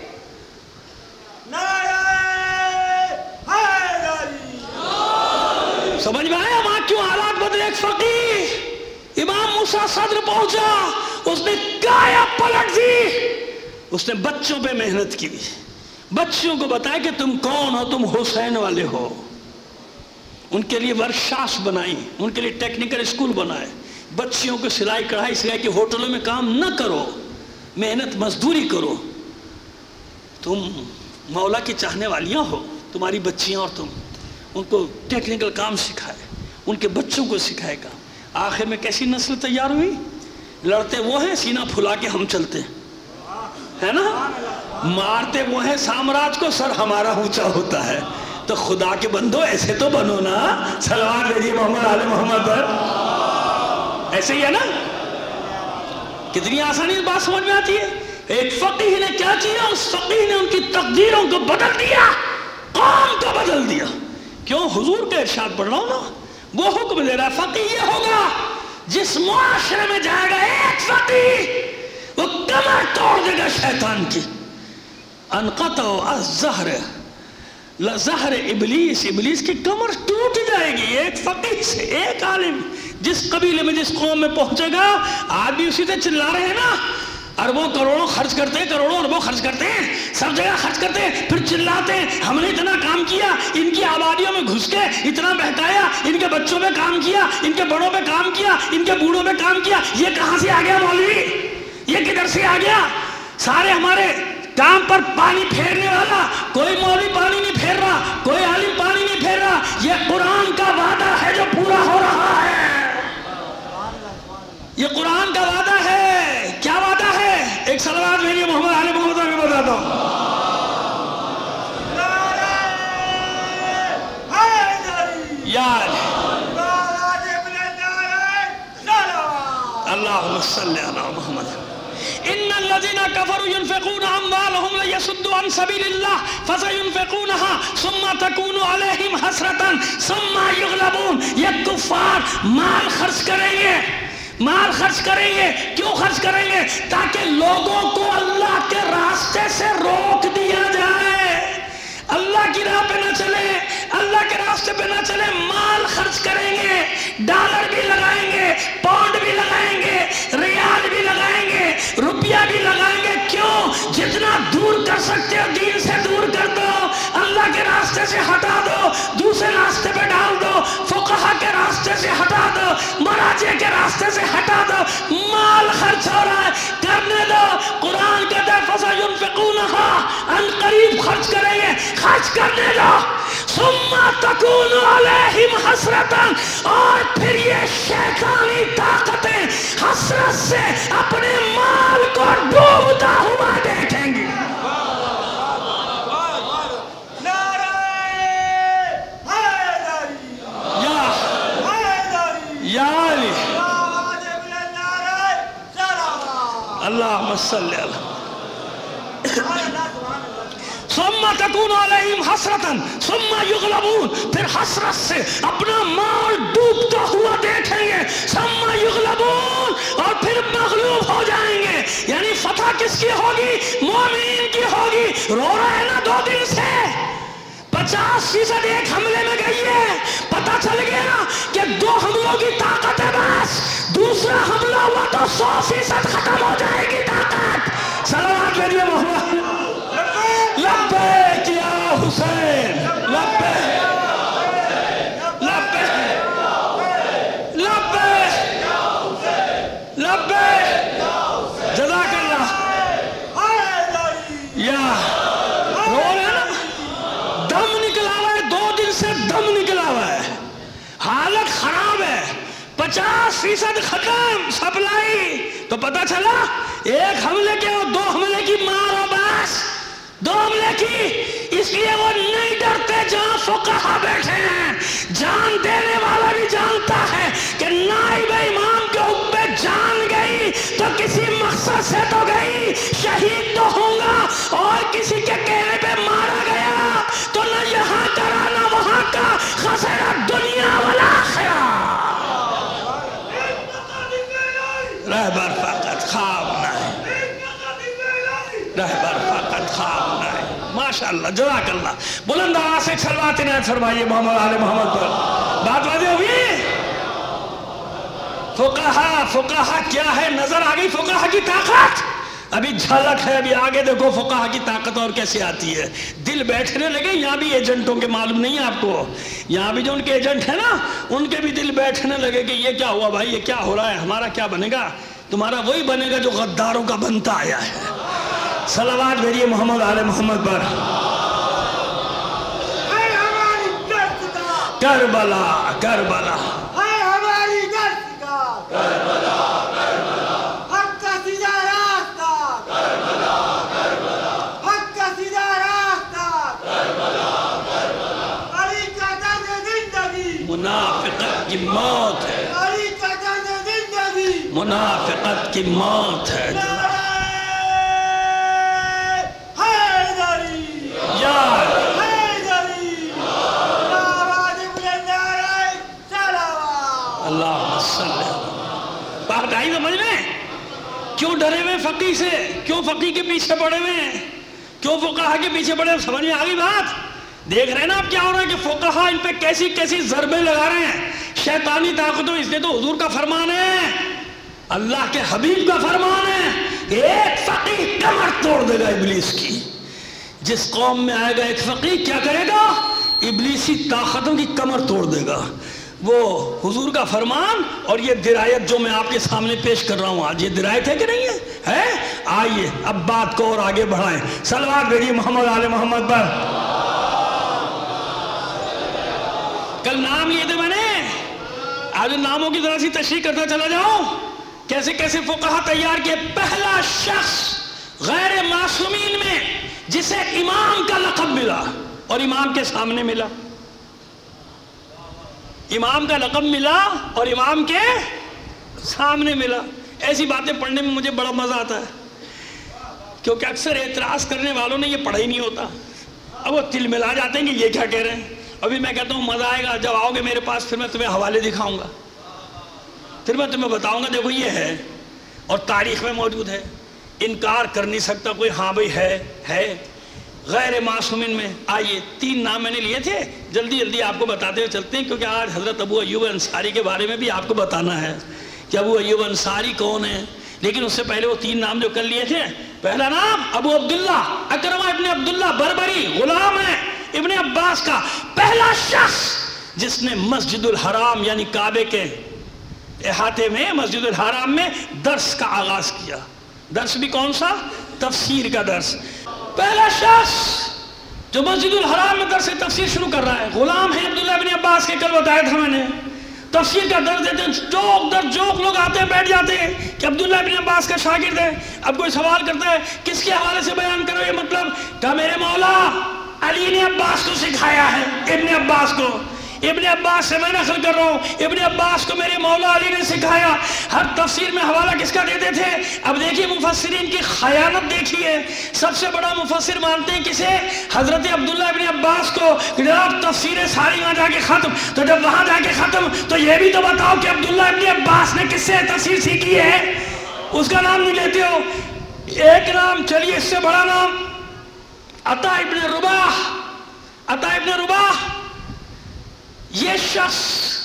سمجھ میں آیا وہاں کیوں حالات بدلے. ایک فقیہ امام موسیٰ صدر پہنچا، اس نے کایا پلٹ دی. اس نے بچوں پہ محنت کی، بچوں کو بتایا کہ تم کون ہو، تم حسین والے ہو. ان کے لیے ورکشاپس بنائی، ان کے لیے ٹیکنیکل اسکول بنائے. بچیوں کو سلائی کڑھائی سکھائی کہ ہوٹلوں میں کام نہ کرو، محنت مزدوری کرو. تم مولا کی چاہنے والیاں ہو، تمہاری بچیاں اور تم. ان کو ٹیکنیکل کام سکھائے، ان کے بچوں کو سکھائے گا. آخر میں کیسی نسل تیار ہوئی؟ لڑتے وہ ہیں سینہ پھلا کے ہم چلتے ہے نا، مارتے وہ ہیں سامراج کو سر ہمارا اونچا ہوتا ہے. تو خدا کے بندو ایسے تو بنو نا. صلوات بھیجیے محمد آل محمد پر. ایسے ہی ہے نا. کتنی آسانی بات سمجھ میں آتی ہے. ایک فقیہ نے کیا کیا؟ اس فقیہ نے ان کی تقدیروں کو بدل دیا، قوم کو بدل دیا. کیوں؟ حضور کا ارشاد پڑھ رہا ہوں نا، وہ حکم دے رہا ہے فقیہ یہ ہوگا جس معاشرے میں جائے گا ایک فقیہ، وہ کمر توڑ دے گا شیطان کی. انقطع الزہر لزہر ابلیس، ابلیس کی کمر ٹوٹ جائے گی ایک فقیہ سے. ایک عالم جس قبیلے میں جس قوم میں پہنچے گا، آج بھی اسی سے چلا رہے ہیں نا، اربوں کروڑوں خرچ کرتے ہیں، کروڑوں اربوں خرچ کرتے ہیں، سب جگہ خرچ کرتے ہیں، پھر چلاتے ہیں ہم نے اتنا کام کیا، ان کی آبادیوں میں گھس کے اتنا بہکایا، ان کے بچوں پہ کام کیا، ان کے بڑوں پہ کام کیا، ان کے بوڑھوں پہ کام کیا. یہ کہاں سے آ گیا مولوی؟ یہ کدھر سے آ گیا؟ سارے ہمارے کام پر پانی پھیرنے والا کوئی مولوی پانی نہیں پھیر رہا، کوئی عالم پانی نہیں پھیر رہا. یہ قرآن کا وعدہ ہے جو پورا ہو رہا ہے. یہ قرآن کا وعدہ ہے. کیا وعدہ ہے؟ ایک صلوات میری محمد علی محمد میں بتاتا ہوں. یار اللہم صلی علی محمد. ان الذين كفروا ينفقون اموالهم ليصدوا عن سبيل الله فسينفقونها ثم تكون عليهم حسرة ثم يغلبون. یہ کفار مال خرچ کریں گے، مال خرچ کریں گے. کیوں خرچ کریں گے؟ تاکہ لوگوں کو اللہ کے راستے سے روک دیا جائے، اللہ کی راہ پہ نہ چلے، اللہ کے راستے پہ ڈالر بھی لگائیں گے، پاؤنڈ بھی لگائیں گے، ریال بھی لگائیں گے، روپیہ بھی لگائیں گے. کیوں؟ جتنا دور کر سکتے ہو دین سے دور کر دو، اللہ کے راستے سے ہٹا دو، دوسرے راستے پہ ڈال دو، فقہا کے راستے سے ہٹا دو، مراجع کے راستے سے ہٹا دو. مال خرچ ہو رہا ہے، کرنے دو. قرآن کہتا ہے فَسَيُنْفِقُونَهَا، ان قریب خرچ کریں گے، خرچ کرنے دو. ثُمَّ تَكُونُ عَلَيْهِمْ حَسْرَةً، اور پھر یہ شیطانی طاقتیں حسرت سے اپنے مال کو ڈوبتا ہوا دیکھیں گی. یا علی اللہم صلی اللہ. ثم تکون علیہم حسرتاً ثم یغلبون، پھر حسرت سے اپنا مال ڈوبتا ہوا دیکھیں گے. ثم یغلبون، اور پھر مغلوب ہو جائیں گے. یعنی فتح کس کی ہوگی؟ مومنین کی ہوگی. رو رہے ہیں نا دو دن سے، پچاس فیصد ایک حملے میں گئی ہے. پتہ چل گیا کہ دو حملوں کی طاقت ہے، بس دوسرا حملہ ہوا تو سو فیصد ختم ہو جائے گی طاقت. صلوات بھیجیے محمد. لبیک یا حسین، لبیک لبیک لبیک لبیک. جزاک اللہ. یا رو رہے ہیں نا، دم نکلا ہوا ہے، دو دن سے دم نکلا ہوا ہے، حالت خراب ہے، پچاس فیصد ختم سپلائی. تو پتہ چلا ایک حملے کے اور دو حملے کی مارو، بس دو حملے کی. اس لیے وہ نہیں ڈرتے جہاں فقہا بیٹھے ہیں. جان دینے والا بھی جانتا ہے کہ نائب امام کے اوپر جان گئی تو کسی مقصد سے تو گئی، شہید تو ہوں گا، اور کسی کے کہنے پہ مارا گیا تو نہ یہاں کرا نہ وہاں کا، خسرہ دنیا والآخرہ. رہبر فقط خواب نہیں، رہبر فقط خواب نہیں. ماشاءاللہ، جزاک اللہ. بلند آواز سے صلوات عنایت فرمائیے محمد آل محمد پر. بات واضح ہوئی؟ فقہا فقہا کیا ہے؟ نظر آگئی فقہا کی طاقت. ابھی جھلک ہے، ابھی آگے دیکھو فقہا کی طاقت اور کیسے آتی ہے. دل بیٹھنے لگے. یہاں بھی ایجنٹوں کے معلوم نہیں ہے آپ کو، یہاں بھی جو ان کے ایجنٹ ہیں نا، ان کے بھی دل بیٹھنے لگے کہ یہ کیا ہوا بھائی، یہ کیا ہو رہا ہے، ہمارا کیا بنے گا؟ تمہارا وہی بنے گا جو غداروں کا بنتا آیا ہے. صلوات بھیجیے محمد آل محمد پر. کربلا کربلا منافقت کی موت ہے، منافقت کی موت ہے. اللہ صلی. بات آئی سمجھ میں؟ کیوں ڈرے ہوئے فقی سے؟ کیوں فقی کے پیچھے پڑے ہوئے ہیں؟ کیوں فقہا کے پیچھے پڑے ہوئے؟ سمجھ میں آگئی بات؟ دیکھ رہے ہیں نا آپ کیا ہو رہا ہے کہ فقہا ان پہ کیسی کیسی ضربیں لگا رہے ہیں. شیطانی طاقتوں، اس لیے تو حضور کا فرمان ہے، اللہ کے حبیب کا فرمان ہے، ایک فقی کمر توڑ دے گا ابلیس کی. جس قوم میں آئے گا ایک فقی، کیا کرے گا؟ ابلیسی طاقتوں کی کمر توڑ دے گا. وہ حضور کا فرمان اور یہ درایت جو میں آپ کے سامنے پیش کر رہا ہوں آج، یہ درایت ہے کہ نہیں ہے؟ ہے. آئیے اب بات کو اور آگے بڑھائیں. صلوات بھیجیے محمد آل محمد پر. کل نام لیے تھے میں نے، آج ناموں کی ذرا سی تشریح کرتا چلا جاؤں. کیسے کیسے فقہا تیار کیے. پہلا شخص غیر معصومین میں جسے امام کا لقب ملا، اور امام کے سامنے ملا، امام کا لقب ملا اور امام کے سامنے ملا. ایسی باتیں پڑھنے میں مجھے بڑا مزہ آتا ہے، کیونکہ اکثر اعتراض کرنے والوں نے یہ پڑھا ہی نہیں ہوتا. اب وہ تل ملا جاتے ہیں کہ یہ کیا کہہ رہے ہیں. ابھی میں کہتا ہوں مزہ آئے گا جب آؤ گے میرے پاس، پھر میں تمہیں حوالے دکھاؤں گا، پھر میں تمہیں بتاؤں گا دیکھو یہ ہے اور تاریخ میں موجود ہے. انکار کر نہیں سکتا کوئی، ہاں بھائی ہے ہے غیر معصومین میں آئیے تین نام میں نے لیے تھے، جلدی جلدی آپ کو بتاتے ہوئے چلتے ہیں، کیونکہ آج حضرت ابو ایوب انصاری کے بارے میں بھی آپ کو بتانا ہے کہ ابو ایوب انصاری کون ہے۔ لیکن اس سے پہلے وہ تین نام جو کر لیے تھے، پہلا نام ابو عبداللہ اکرمہ ابن عبداللہ بربری، غلام ہے ابن عباس کا، پہلا شخص جس نے مسجد الحرام یعنی کعبے کے احاطے میں مسجد الحرام میں درس کا آغاز کیا۔ درس بھی کون سا؟ تفسیر کا درس۔ پہلا شخص جو مسجد الحرام میں درس تفسیر شروع کر رہا ہے، غلام ہے عبداللہ ابن عباس کے، کل بتایا تھا میں نے، تفسیر کا درس دیتے ہیں، جوک در جوک لوگ آتے ہیں بیٹھ جاتے ہیں کہ عبداللہ ابن عباس کا شاگرد ہے۔ اب کوئی سوال کرتا ہے کس کے حوالے سے بیان کرو یہ مطلب، کہا میرے مولا علی نے عباس کو سکھایا ہے، ابن عباس کو، ابن عباس سے میں نقل کر رہا ہوں، ابن عباس کو میرے مولا علی نے سکھایا۔ ہر تفسیر میں حوالہ کس کا دیتے تھے؟ اب دیکھیے مفسرین کی خیانت دیکھیے، سب سے بڑا مفسر مانتے ہیں کسے؟ حضرت عبداللہ ابن عباس کو، کہ جناب تفسیریں ساری وہاں جا کے ختم، تو جب وہاں جا کے ختم تو یہ بھی تو بتاؤ کہ عبداللہ ابن عباس نے کس سے تفسیر سیکھی ہے؟ اس کا نام نہیں لیتے ہو۔ ایک نام چلیے، اس سے بڑا نام عطا ابن رباح، عطا ابن رباح، یہ شخص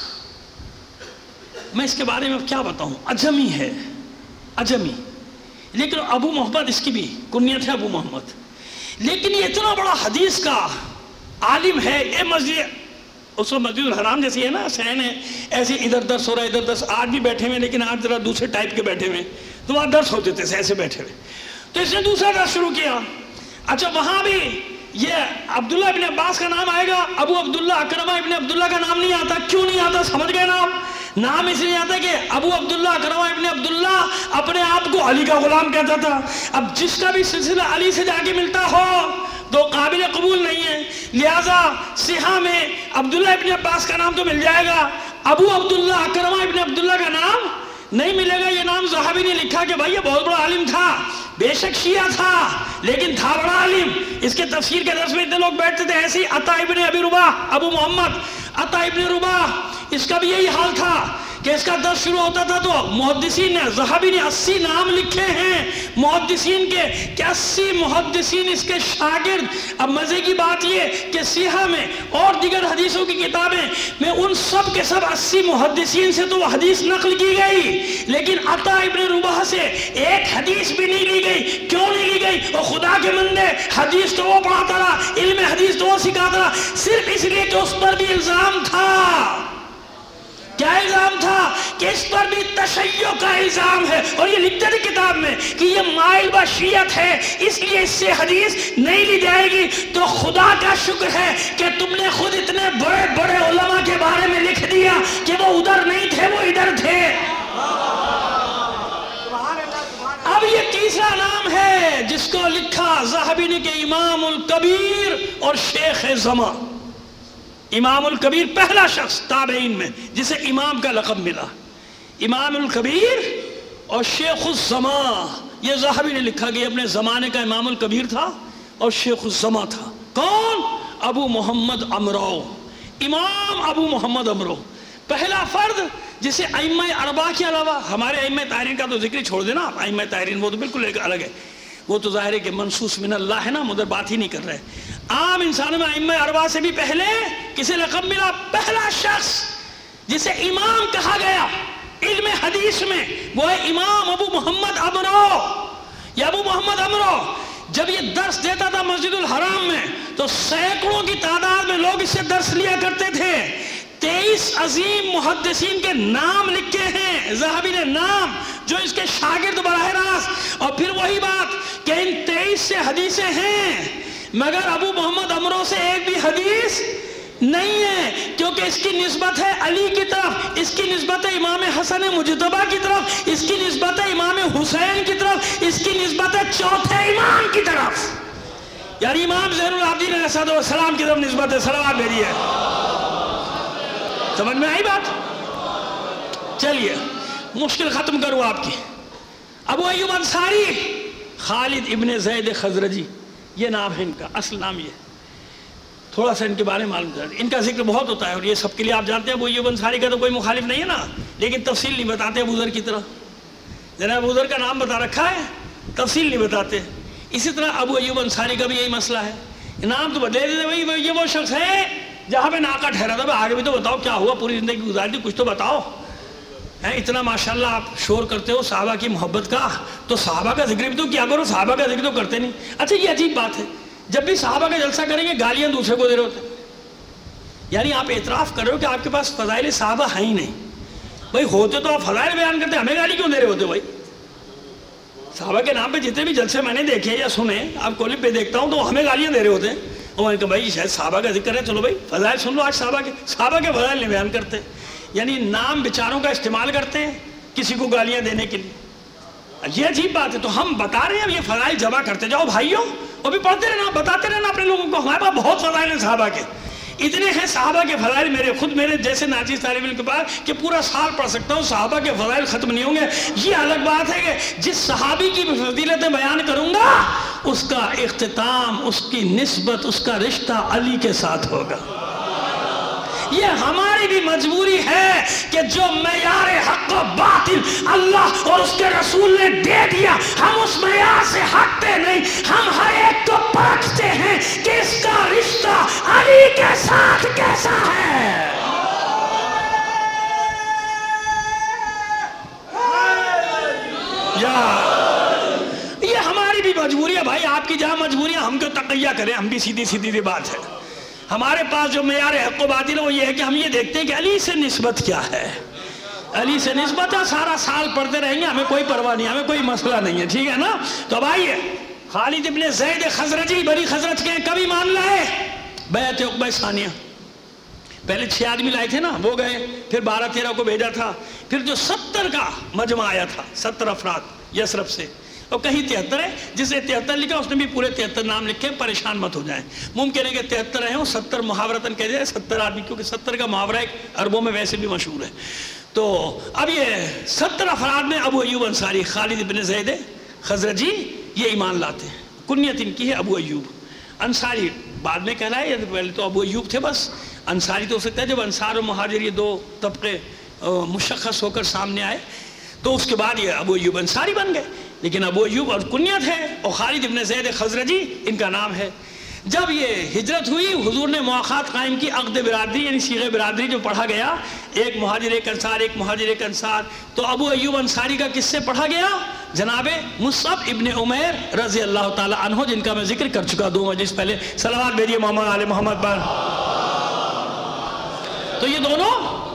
میں اس کے بارے میں کیا بتاؤں، عجمی ہے، عجمی، لیکن ابو محمد اس کی بھی کنیت ہے ابو محمد، لیکن یہ اتنا بڑا حدیث کا عالم ہے۔ یہ مسجد اس وقت مسجد الحرام جیسی ہے نا، سین ہے، ایسے ادھر درس ہو رہا ہے ادھر درس، آج بھی بیٹھے ہوئے، لیکن آج ذرا دوسرے ٹائپ کے بیٹھے ہوئے، تو وہاں درس ہوتے تھے ایسے بیٹھے ہوئے، تو اس نے دوسرا درس شروع کیا۔ اچھا وہاں بھی یہ عبداللہ ابن عباس کا نام آئے گا، ابو عبداللہ اکرمہ ابن عبداللہ کا نام نہیں آتا۔ کیوں نہیں آتا؟ سمجھ گئے نام نام اس لیے آتا ہے کہ ابو عبداللہ اکرمہ ابن عبداللہ اپنے آپ کو علی کا غلام کہتا تھا۔ اب جس کا بھی سلسلہ علی سے جا کے ملتا ہو تو قابل قبول نہیں ہے، لہٰذا صحیح میں عبداللہ ابن عباس کا نام تو مل جائے گا، ابو عبداللہ اکرمہ ابن عبداللہ کا نام نہیں ملے گا۔ یہ نام زہبی نے لکھا کہ بھائی یہ بہت بڑا عالم تھا، بے شک شیعہ تھا لیکن تھا بڑا عالم۔ اس کے تفسیر کے درس میں اتنے لوگ بیٹھتے تھے، ایسی عطا ابن ابی رباح، ابو محمد عطا ابن رباح، اس کا بھی یہی حال تھا کہ اس کا درس شروع ہوتا تھا تو محدثین نے، زہبی نے اسی نام لکھے ہیں محدثین کے کہ اسی محدثین اس کے شاگرد۔ اب مزے کی بات یہ کہ سیحہ میں اور دیگر حدیثوں کی کتابیں میں ان سب کے سب اسی محدثین سے تو وہ حدیث نقل کی گئی، لیکن عطا ابن رباح سے ایک حدیث بھی نہیں لی گئی۔ کیوں نہیں لی گئی؟ وہ خدا کے بندے، حدیث تو وہ پڑھاتا رہا، علم حدیث تو وہ سکھاتا رہا، صرف اس لیے کہ اس پر بھی الزام تھا۔ کیا الزام تھا؟ کہ اس پر بھی تشیع کا الزام ہے، اور یہ لکھتے تھے کتاب میں کہ یہ مائل با شیعت ہے، اس لیے اس سے حدیث نہیں لی جائے گی۔ تو خدا کا شکر ہے کہ تم نے خود اتنے بڑے بڑے علماء کے بارے میں لکھ دیا کہ وہ ادھر نہیں تھے، وہ ادھر تھے۔ اب یہ تیسرا نام ہے جس کو لکھا زاہبی نے کہ امام الکبیر اور شیخ زمان۔ امام الکبیر پہلا شخص تابعین میں جسے امام کا لقب ملا، امام الکبیر اور شیخ الزمان۔ یہ زاہبی نے لکھا کہ اپنے زمانے کا امام الکبیر تھا اور شیخ الزمان تھا۔ کون؟ ابو محمد امرو، امام ابو محمد امرو، پہلا فرد جسے ائمہ اربعہ کے علاوہ، ہمارے ائمہ طاہرین کا تو ذکر چھوڑ دینا، ائمہ طاہرین وہ تو بالکل ایک الگ ہے، وہ تو ظاہر ہے کہ منصوص من اللہ ہے نا، مدر بات ہی نہیں کر رہے۔ عام انسانوں میں ائمہ اربعہ سے بھی پہلے کسے لقب ملا؟ پہلا شخص جسے امام کہا گیا علم حدیث میں وہ ہے امام ابو محمد امرو۔ یا ابو محمد امرو جب یہ درس دیتا تھا مسجد الحرام میں تو سینکڑوں کی تعداد میں لوگ اس سے درس لیا کرتے تھے۔ تیئیس عظیم محدثین کے نام لکھے ہیں ذہبی نے، نام جو اس کے شاگرد براہ راست، اور پھر وہی بات کہ ان تیئیس سے حدیثیں ہیں مگر ابو محمد امرو سے ایک بھی حدیث نہیں ہے، کیونکہ اس کی نسبت ہے علی کی طرف، اس کی نسبت ہے امام حسن مجتبیٰ کی طرف، اس کی نسبت ہے امام حسین کی طرف، اس کی نسبت ہے چوتھے امام کی طرف، یعنی امام زین العابدین علیہ السلام کی طرف نسبت ہے۔ صلوات بھیجیے، سمجھ میں آئی بات؟ چلیے مشکل ختم کروں آپ کی۔ ابو ایوب انصاری، خالد ابن زید خزرجی، یہ نام ہے ان کا، اصل نام یہ۔ تھوڑا سا ان کے بارے میں معلوم کر، ان کا ذکر بہت ہوتا ہے اور یہ سب کے لیے آپ جانتے ہیں ابو ایوب انصاری کا تو کوئی مخالف نہیں ہے نا، لیکن تفصیل نہیں بتاتے ابو ذر کی طرح۔ جناب ابو ذر کا نام بتا رکھا ہے، تفصیل نہیں بتاتے۔ اسی طرح ابو ایوب انصاری کا بھی یہی مسئلہ ہے نام تو بدلے دیتے بھائی یہ وہ شخص ہے جہاں پہ ناکا ٹھہرا تھا. آگے بھی تو بتاؤ کیا ہوا, پوری زندگی گزاری تھی, کچھ تو بتاؤ. اتنا ماشاءاللہ آپ شور کرتے ہو صحابہ کی محبت کا, تو صحابہ کا ذکر بھی تو کیا کرو, صحابہ کا ذکر تو کرتے نہیں. اچھا یہ عجیب بات ہے, جب بھی صحابہ کا جلسہ کریں گے گالیاں دوسرے کو دے رہے ہوتے. یعنی آپ اعتراف کر رہے ہو کہ آپ کے پاس فضائل صحابہ ہیں ہی نہیں. بھائی ہوتے تو آپ فضائل بیان کرتے, ہمیں گالی کیوں دے رہے ہوتے بھائی؟ صحابہ کے نام پہ جتنے بھی جلسے میں نے دیکھے یا سنے, آپ کلپ پہ دیکھتا ہوں تو ہمیں گالیاں دے رہے ہوتے ہیں. اور میں نے کہا بھائی شاید صحابہ کا ذکر ہے, چلو بھائی فضائل سن لو. آج صحابہ کے صحابہ کے فضائل نہیں بیان کرتے, یعنی نام بیچاروں کا استعمال کرتے ہیں کسی کو گالیاں دینے کے لیے. یہ عجیب بات ہے. تو ہم بتا رہے ہیں اب یہ فضائل جمع کرتے جاؤ بھائیوں, اور بھی پڑھتے رہنا, بتاتے رہنا اپنے لوگوں کو. ہمارے پاس بہت فضائل ہیں صحابہ کے, اتنے ہیں صحابہ کے فضائل میرے خود میرے جیسے ناچیز طالب علم کے پاس کہ پورا سال پڑھ سکتا ہوں. صحابہ کے فضائل ختم نہیں ہوں گے. یہ الگ بات ہے کہ جس صحابی کی فضیلتیں بیان کروں گا اس کا اختتام, اس کی نسبت, اس کا رشتہ علی کے ساتھ ہوگا. یہ ہماری بھی مجبوری ہے کہ جو معیار حق و باطل اللہ اور اس کے رسول نے دے دیا, ہم اس معیار سے ہٹتے نہیں. ہم ہر ایک کو پرکھتے ہیں کہ اس کا رشتہ علی کے ساتھ کیسا ہے. یہ ہماری بھی مجبوری ہے بھائی. آپ کی جہاں مجبوری ہے ہم کو تقیہ کریں, ہم بھی سیدھی سیدھی سی بات ہے. ہمارے پاس جو معیار حق و باطل ہے وہ یہ ہے کہ ہم یہ دیکھتے ہیں کہ علی سے نسبت کیا ہے. علی سے نسبت ہے, سارا سال پڑھتے رہیں گے, ہمیں کوئی پرواہ نہیں, ہمیں کوئی مسئلہ نہیں ہے, ٹھیک ہے نا. تو اب آئیے, خالد ابن زید خزرجی بنی خزرج کے کبھی مان لائے بیعت عقبہ ثانیہ. پہلے چھ آدمی لائے تھے نا, وہ گئے, پھر بارہ تیرہ کو بھیجا تھا, پھر جو ستر کا مجمع آیا تھا, ستر افراد یسرب سے, اور کہیں تہتر ہے, جس نے تہتر لکھا اس نے بھی پورے تہتر نام لکھے, پریشان مت ہو جائیں. ممکن ہے کہ تہتر ہیں, وہ ستر محاورتاً کہہ جائے ستر آدمی, کیونکہ ستر کا محاورہ ایک عربوں میں ویسے بھی مشہور ہے. تو اب یہ ستر افراد میں ابو ایوب انصاری خالد ابن زید خزرجی یہ ایمان لاتے ہیں. کنیت ان کی ہے ابو ایوب انصاری, بعد میں کہلائے, یا پہلے تو ابو ایوب تھے بس. انصاری تو ہو سکتا ہے جب انصار و مہاجر یہ دو طبقے مشخص ہو کر سامنے آئے تو اس کے بعد یہ ابو ایوب انصاری بن گئے. لیکن ابو ایوب اور کنیت ہے, اور خالد ابن زید خزرجی ان کا نام ہے. جب یہ ہجرت ہوئی حضور نے مواخات قائم کی, عقد برادری یعنی صیغہ برادری جو پڑھا گیا, ایک مہاجر ایک انصار, ایک مہاجر ایک انصار. تو ابو ایوب انصاری کا کس سے پڑھا گیا؟ جناب مصعب ابن عمیر رضی اللہ تعالی عنہ, جن کا میں ذکر کر چکا دو مجلس پہلے. صلوات بھیجیے محمد آل محمد پر. تو یہ دونوں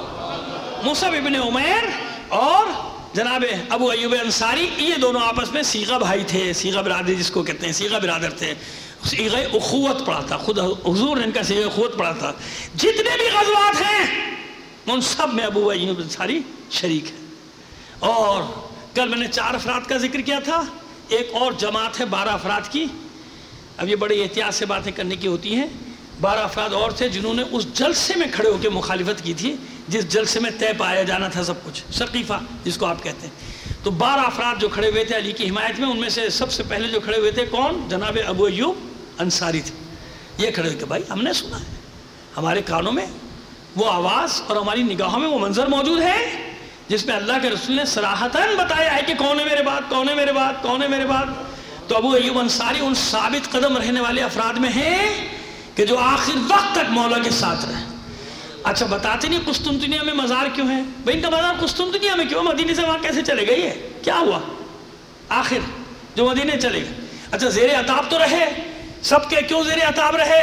مصعب ابن عمیر اور جناب ابو ایوب انصاری, یہ دونوں آپس میں صیغہ بھائی تھے, صیغہ برادری جس کو کہتے ہیں, صیغہ برادر تھے. صیغہ اخوت پڑھا تھا, خود حضور نے ان کا صیغہ اخوت پڑھا تھا. جتنے بھی غزوات ہیں ان سب میں ابو ایوب انصاری شریک ہے. اور کل میں نے چار افراد کا ذکر کیا تھا, ایک اور جماعت ہے بارہ افراد کی. اب یہ بڑی احتیاط سے باتیں کرنے کی ہوتی ہیں. بارہ افراد اور تھے جنہوں نے اس جلسے میں کھڑے ہو کے مخالفت کی تھی جس جلسے میں طے پایا جانا تھا سب کچھ, سقیفہ جس کو آپ کہتے ہیں. تو بارہ افراد جو کھڑے ہوئے تھے علی کی حمایت میں, ان میں سے سب سے پہلے جو کھڑے ہوئے تھے کون؟ جناب ابو ایوب انصاری تھے. یہ کھڑے ہوئے کہ بھائی ہم نے سنا ہے, ہمارے کانوں میں وہ آواز اور ہماری نگاہوں میں وہ منظر موجود ہے جس میں اللہ کے رسول نے صراحتاً بتایا ہے کہ کون ہے میرے بعد, کون ہے میرے بعد, کون ہے میرے بعد. تو ابو ایوب انصاری ان ثابت قدم رہنے والے افراد میں ہیں کہ جو آخر وقت تک مولا کے ساتھ رہے. اچھا بتاتے نہیں قسطنطنیہ میں مزار کیوں ہے؟ بھئی ان کا مزار قسطنطنیہ میں کیوں؟ مدینے سے وہاں کیسے چلے گئے؟ یہ کیا ہوا آخر جو مدینے چلے گئے؟ اچھا زیر عطاب تو رہے سب کے, کیوں زیر عطاب رہے؟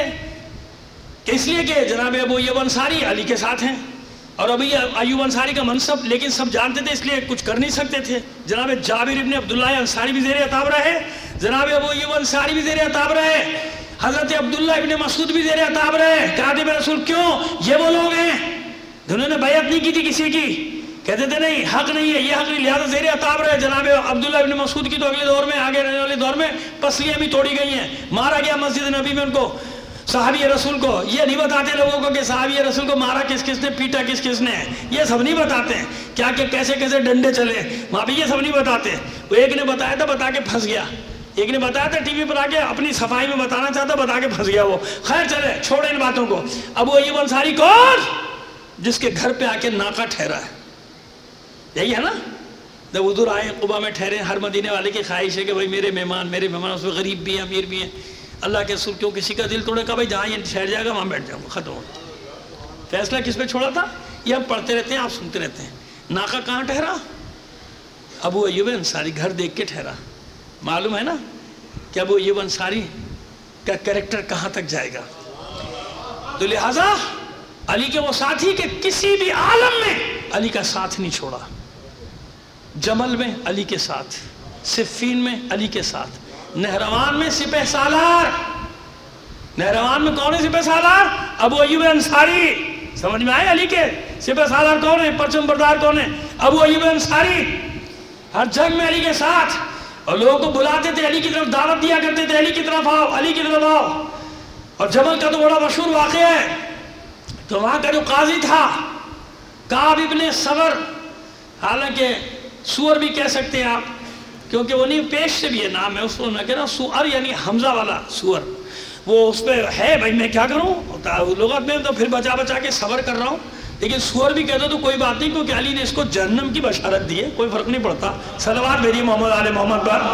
کہ اس لیے کہ جناب ابو ایوب انصاری علی کے ساتھ ہیں, اور ابھی ایوب انصاری کا منصب لیکن سب جانتے تھے اس لیے کچھ کر نہیں سکتے تھے. جناب جابر ابن عبداللہ انصاری بھی زیر عطاب رہے, جناب ابو ایوب انصاری بھی زیر عطاب رہے, حضرت عبداللہ ابن مسعود بھی زیر عطاب رہے. کاتب رسول, کیوں؟ یہ وہ لوگ ہیں جنہوں نے بیعت نہیں کی تھی کسی کی, کہتے تھے نہیں حق نہیں ہے, یہ حق نہیں, لہذا زیر عطاب رہے. جناب عبداللہ ابن مسعود کی تو اگلے دور میں, آگے رہنے والے دور میں پسلیاں بھی توڑی گئی ہیں, مارا گیا مسجد نبی میں ان کو, صحابی رسول کو. یہ نہیں بتاتے لوگوں کو کہ صحابی رسول کو مارا کس کس نے, پیٹا کس کس نے, یہ سب نہیں بتاتے ہیں. کیا کہ کیسے کیسے ڈنڈے چلے وہاں بھی یہ سب نہیں بتاتے. وہ ایک نے بتایا تھا, بتا کے پھنس گیا. ایک نے بتایا تھا ٹی وی پر آ کے اپنی صفائی میں بتانا چاہتا, بتا کے پھنس گیا وہ. خیر چلے, چھوڑے ان باتوں کو. ابو ایوب انصاری کون؟ جس کے گھر پہ آ کے ناکا ٹھہرا ہے. یہی ہے نا, جب حضور آئے قبا میں ٹھہرے, ہر مدینے والے کی خواہش ہے کہ بھائی میرے مہمان میرے مہمان, اس میں غریب بھی ہیں امیر بھی ہیں. اللہ کے رسول کیوں کسی کا دل توڑے؟ کہا بھائی جہاں یہ ٹھہر جائے گا وہاں بیٹھ جاؤں گا، ختم ہو۔ فیصلہ کس پہ چھوڑا تھا؟ یہ ہم پڑھتے رہتے ہیں، آپ سنتے رہتے ہیں۔ ناقہ کہاں ٹھہرا؟ ابو ایوب انصاری گھر دیکھ کے ٹھہرا۔ معلوم ہے نا کہ ابو ایوب انصاری کا کریکٹر کہاں تک جائے گا۔ تو لہٰذا علی کے وہ ساتھی کہ کسی بھی عالم میں علی کا ساتھ نہیں چھوڑا، جمل میں علی کے ساتھ، صفین میں علی کے ساتھ، نہروان میں سپہ سالار۔ نہروان میں کون ہے سپہ سالار؟ ابو ایوب انصاری۔ سمجھ میں آئے علی کے سپہ سالار کون ہے، پرچم بردار کون ہے؟ ابو ایوب انصاری۔ ہر جنگ میں علی کے ساتھ، اور لوگوں کو بلاتے تھے، علی کی طرف دعوت دیا کرتے تھے، علی کی طرف آؤ، علی کی طرف آؤ۔ اور جمل کا تو بڑا مشہور واقعہ ہے کہ وہاں کا جو قاضی تھا کعب ابن صبر، حالانکہ سور بھی کہہ سکتے ہیں آپ، کیونکہ وہ نہیں پیش سے بھی ہے نام ہے اس کو، میں کہہ رہا ہوں سور یعنی حمزہ والا سور، وہ اس پہ ہے بھائی میں کیا کروں، لغت میں تو پھر بچا بچا کے صبر کر رہا ہوں، لیکن سور بھی کہہ دو تو کوئی بات نہیں، کیونکہ علی نے اس کو جہنم کی بشارت دی ہے، کوئی فرق نہیں پڑتا۔ صلوات بھیجیے محمد آل محمد پر۔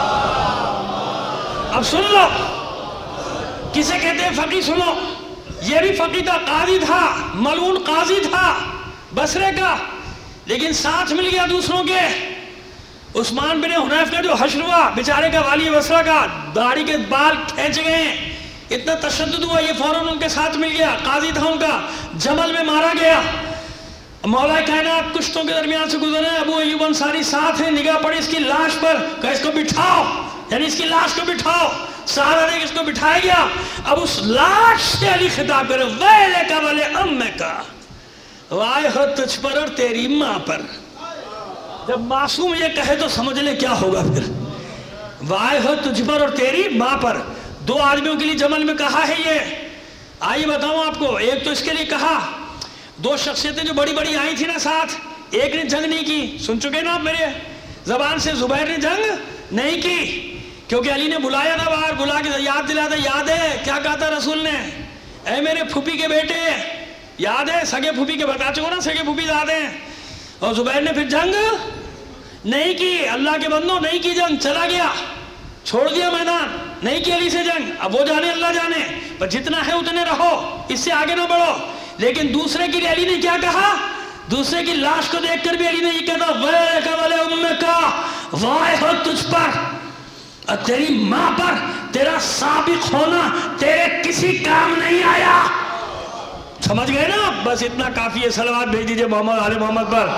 اب سن لو کسے کہتے ہیں فقی، سنو، یہ بھی فقی تھا، قاضی تھا، ملعون قاضی تھا بصرے کا، لیکن ساتھ مل گیا دوسروں کے۔ عثمان بن حنیف کا جو حشر ہوا بیچارے کا، والی بصرہ کا، داڑھی کے بال کھینچ گئے، اتنا تشدد ہوا، یہ فوراً ان کے ساتھ مل گیا، قاضی تھا ان کا، جمل میں مارا گیا۔ مولا کائنات کشتوں کے درمیان سے گزرے، ابو ایوب انصاری ساتھ ہیں، نگاہ پڑی اس کی لاش پر، کہ اس کو بٹھاؤ، یعنی اس کی لاش کو بٹھاؤ، سہارا دے کہ اس کو بٹھایا گیا۔ اب اس لاش سے علی خطاب کرے، ویلک ولی امک، وائے ہو تجھ پر اور تیری ماں پر۔ جب معصوم یہ کہے تو سمجھ لے کیا ہوگا پھر، وائے ہو تجھ پر اور تیری ماں پر۔ دو آدمیوں کے لیے جمل میں کہا ہے یہ، آئیے بتاؤں آپ کو، ایک تو اس کے لیے کہا، دو شخصیتیں جو بڑی بڑی آئی تھی نا ساتھ، ایک نے جنگ نہیں کی، سن چکے نا آپ میرے زبان سے، زبیر نے جنگ نہیں کی، کیونکہ علی نے بلایا تھا باہر، بلا کے یاد دلا تھا، یاد ہے کیا کہا تھا رسول نے، اے میرے پھوپھی کے بیٹے، یاد ہے، سگے پھوپھی کے بتا چکو نا، سگے پھوپھی داد ہیں۔ اور زبیر نے پھر جنگ نہیں کی، اللہ کے بندوں نہیں کی جنگ، چلا گیا، چھوڑ دیا میدان، نہیں کی علی سے جنگ، اب وہ جانے اللہ جانے، پر جتنا ہے اتنے رہو، اس سے آگے نہ بڑھو۔ لیکن دوسرے کے لیے علی نے کیا کہا؟ دوسرے کی لاش کو دیکھ کر بھی علی نے یہ کہا، ویلک ولی امک، وائے ہو تجھ پر اور تیری ماں پر، تیرا سابق ہونا تیرے کسی کام نہیں آیا۔ سمجھ گئے نا؟ بس اتنا کافی ہے، صلوات بھیج دیجئے محمد آل محمد پر۔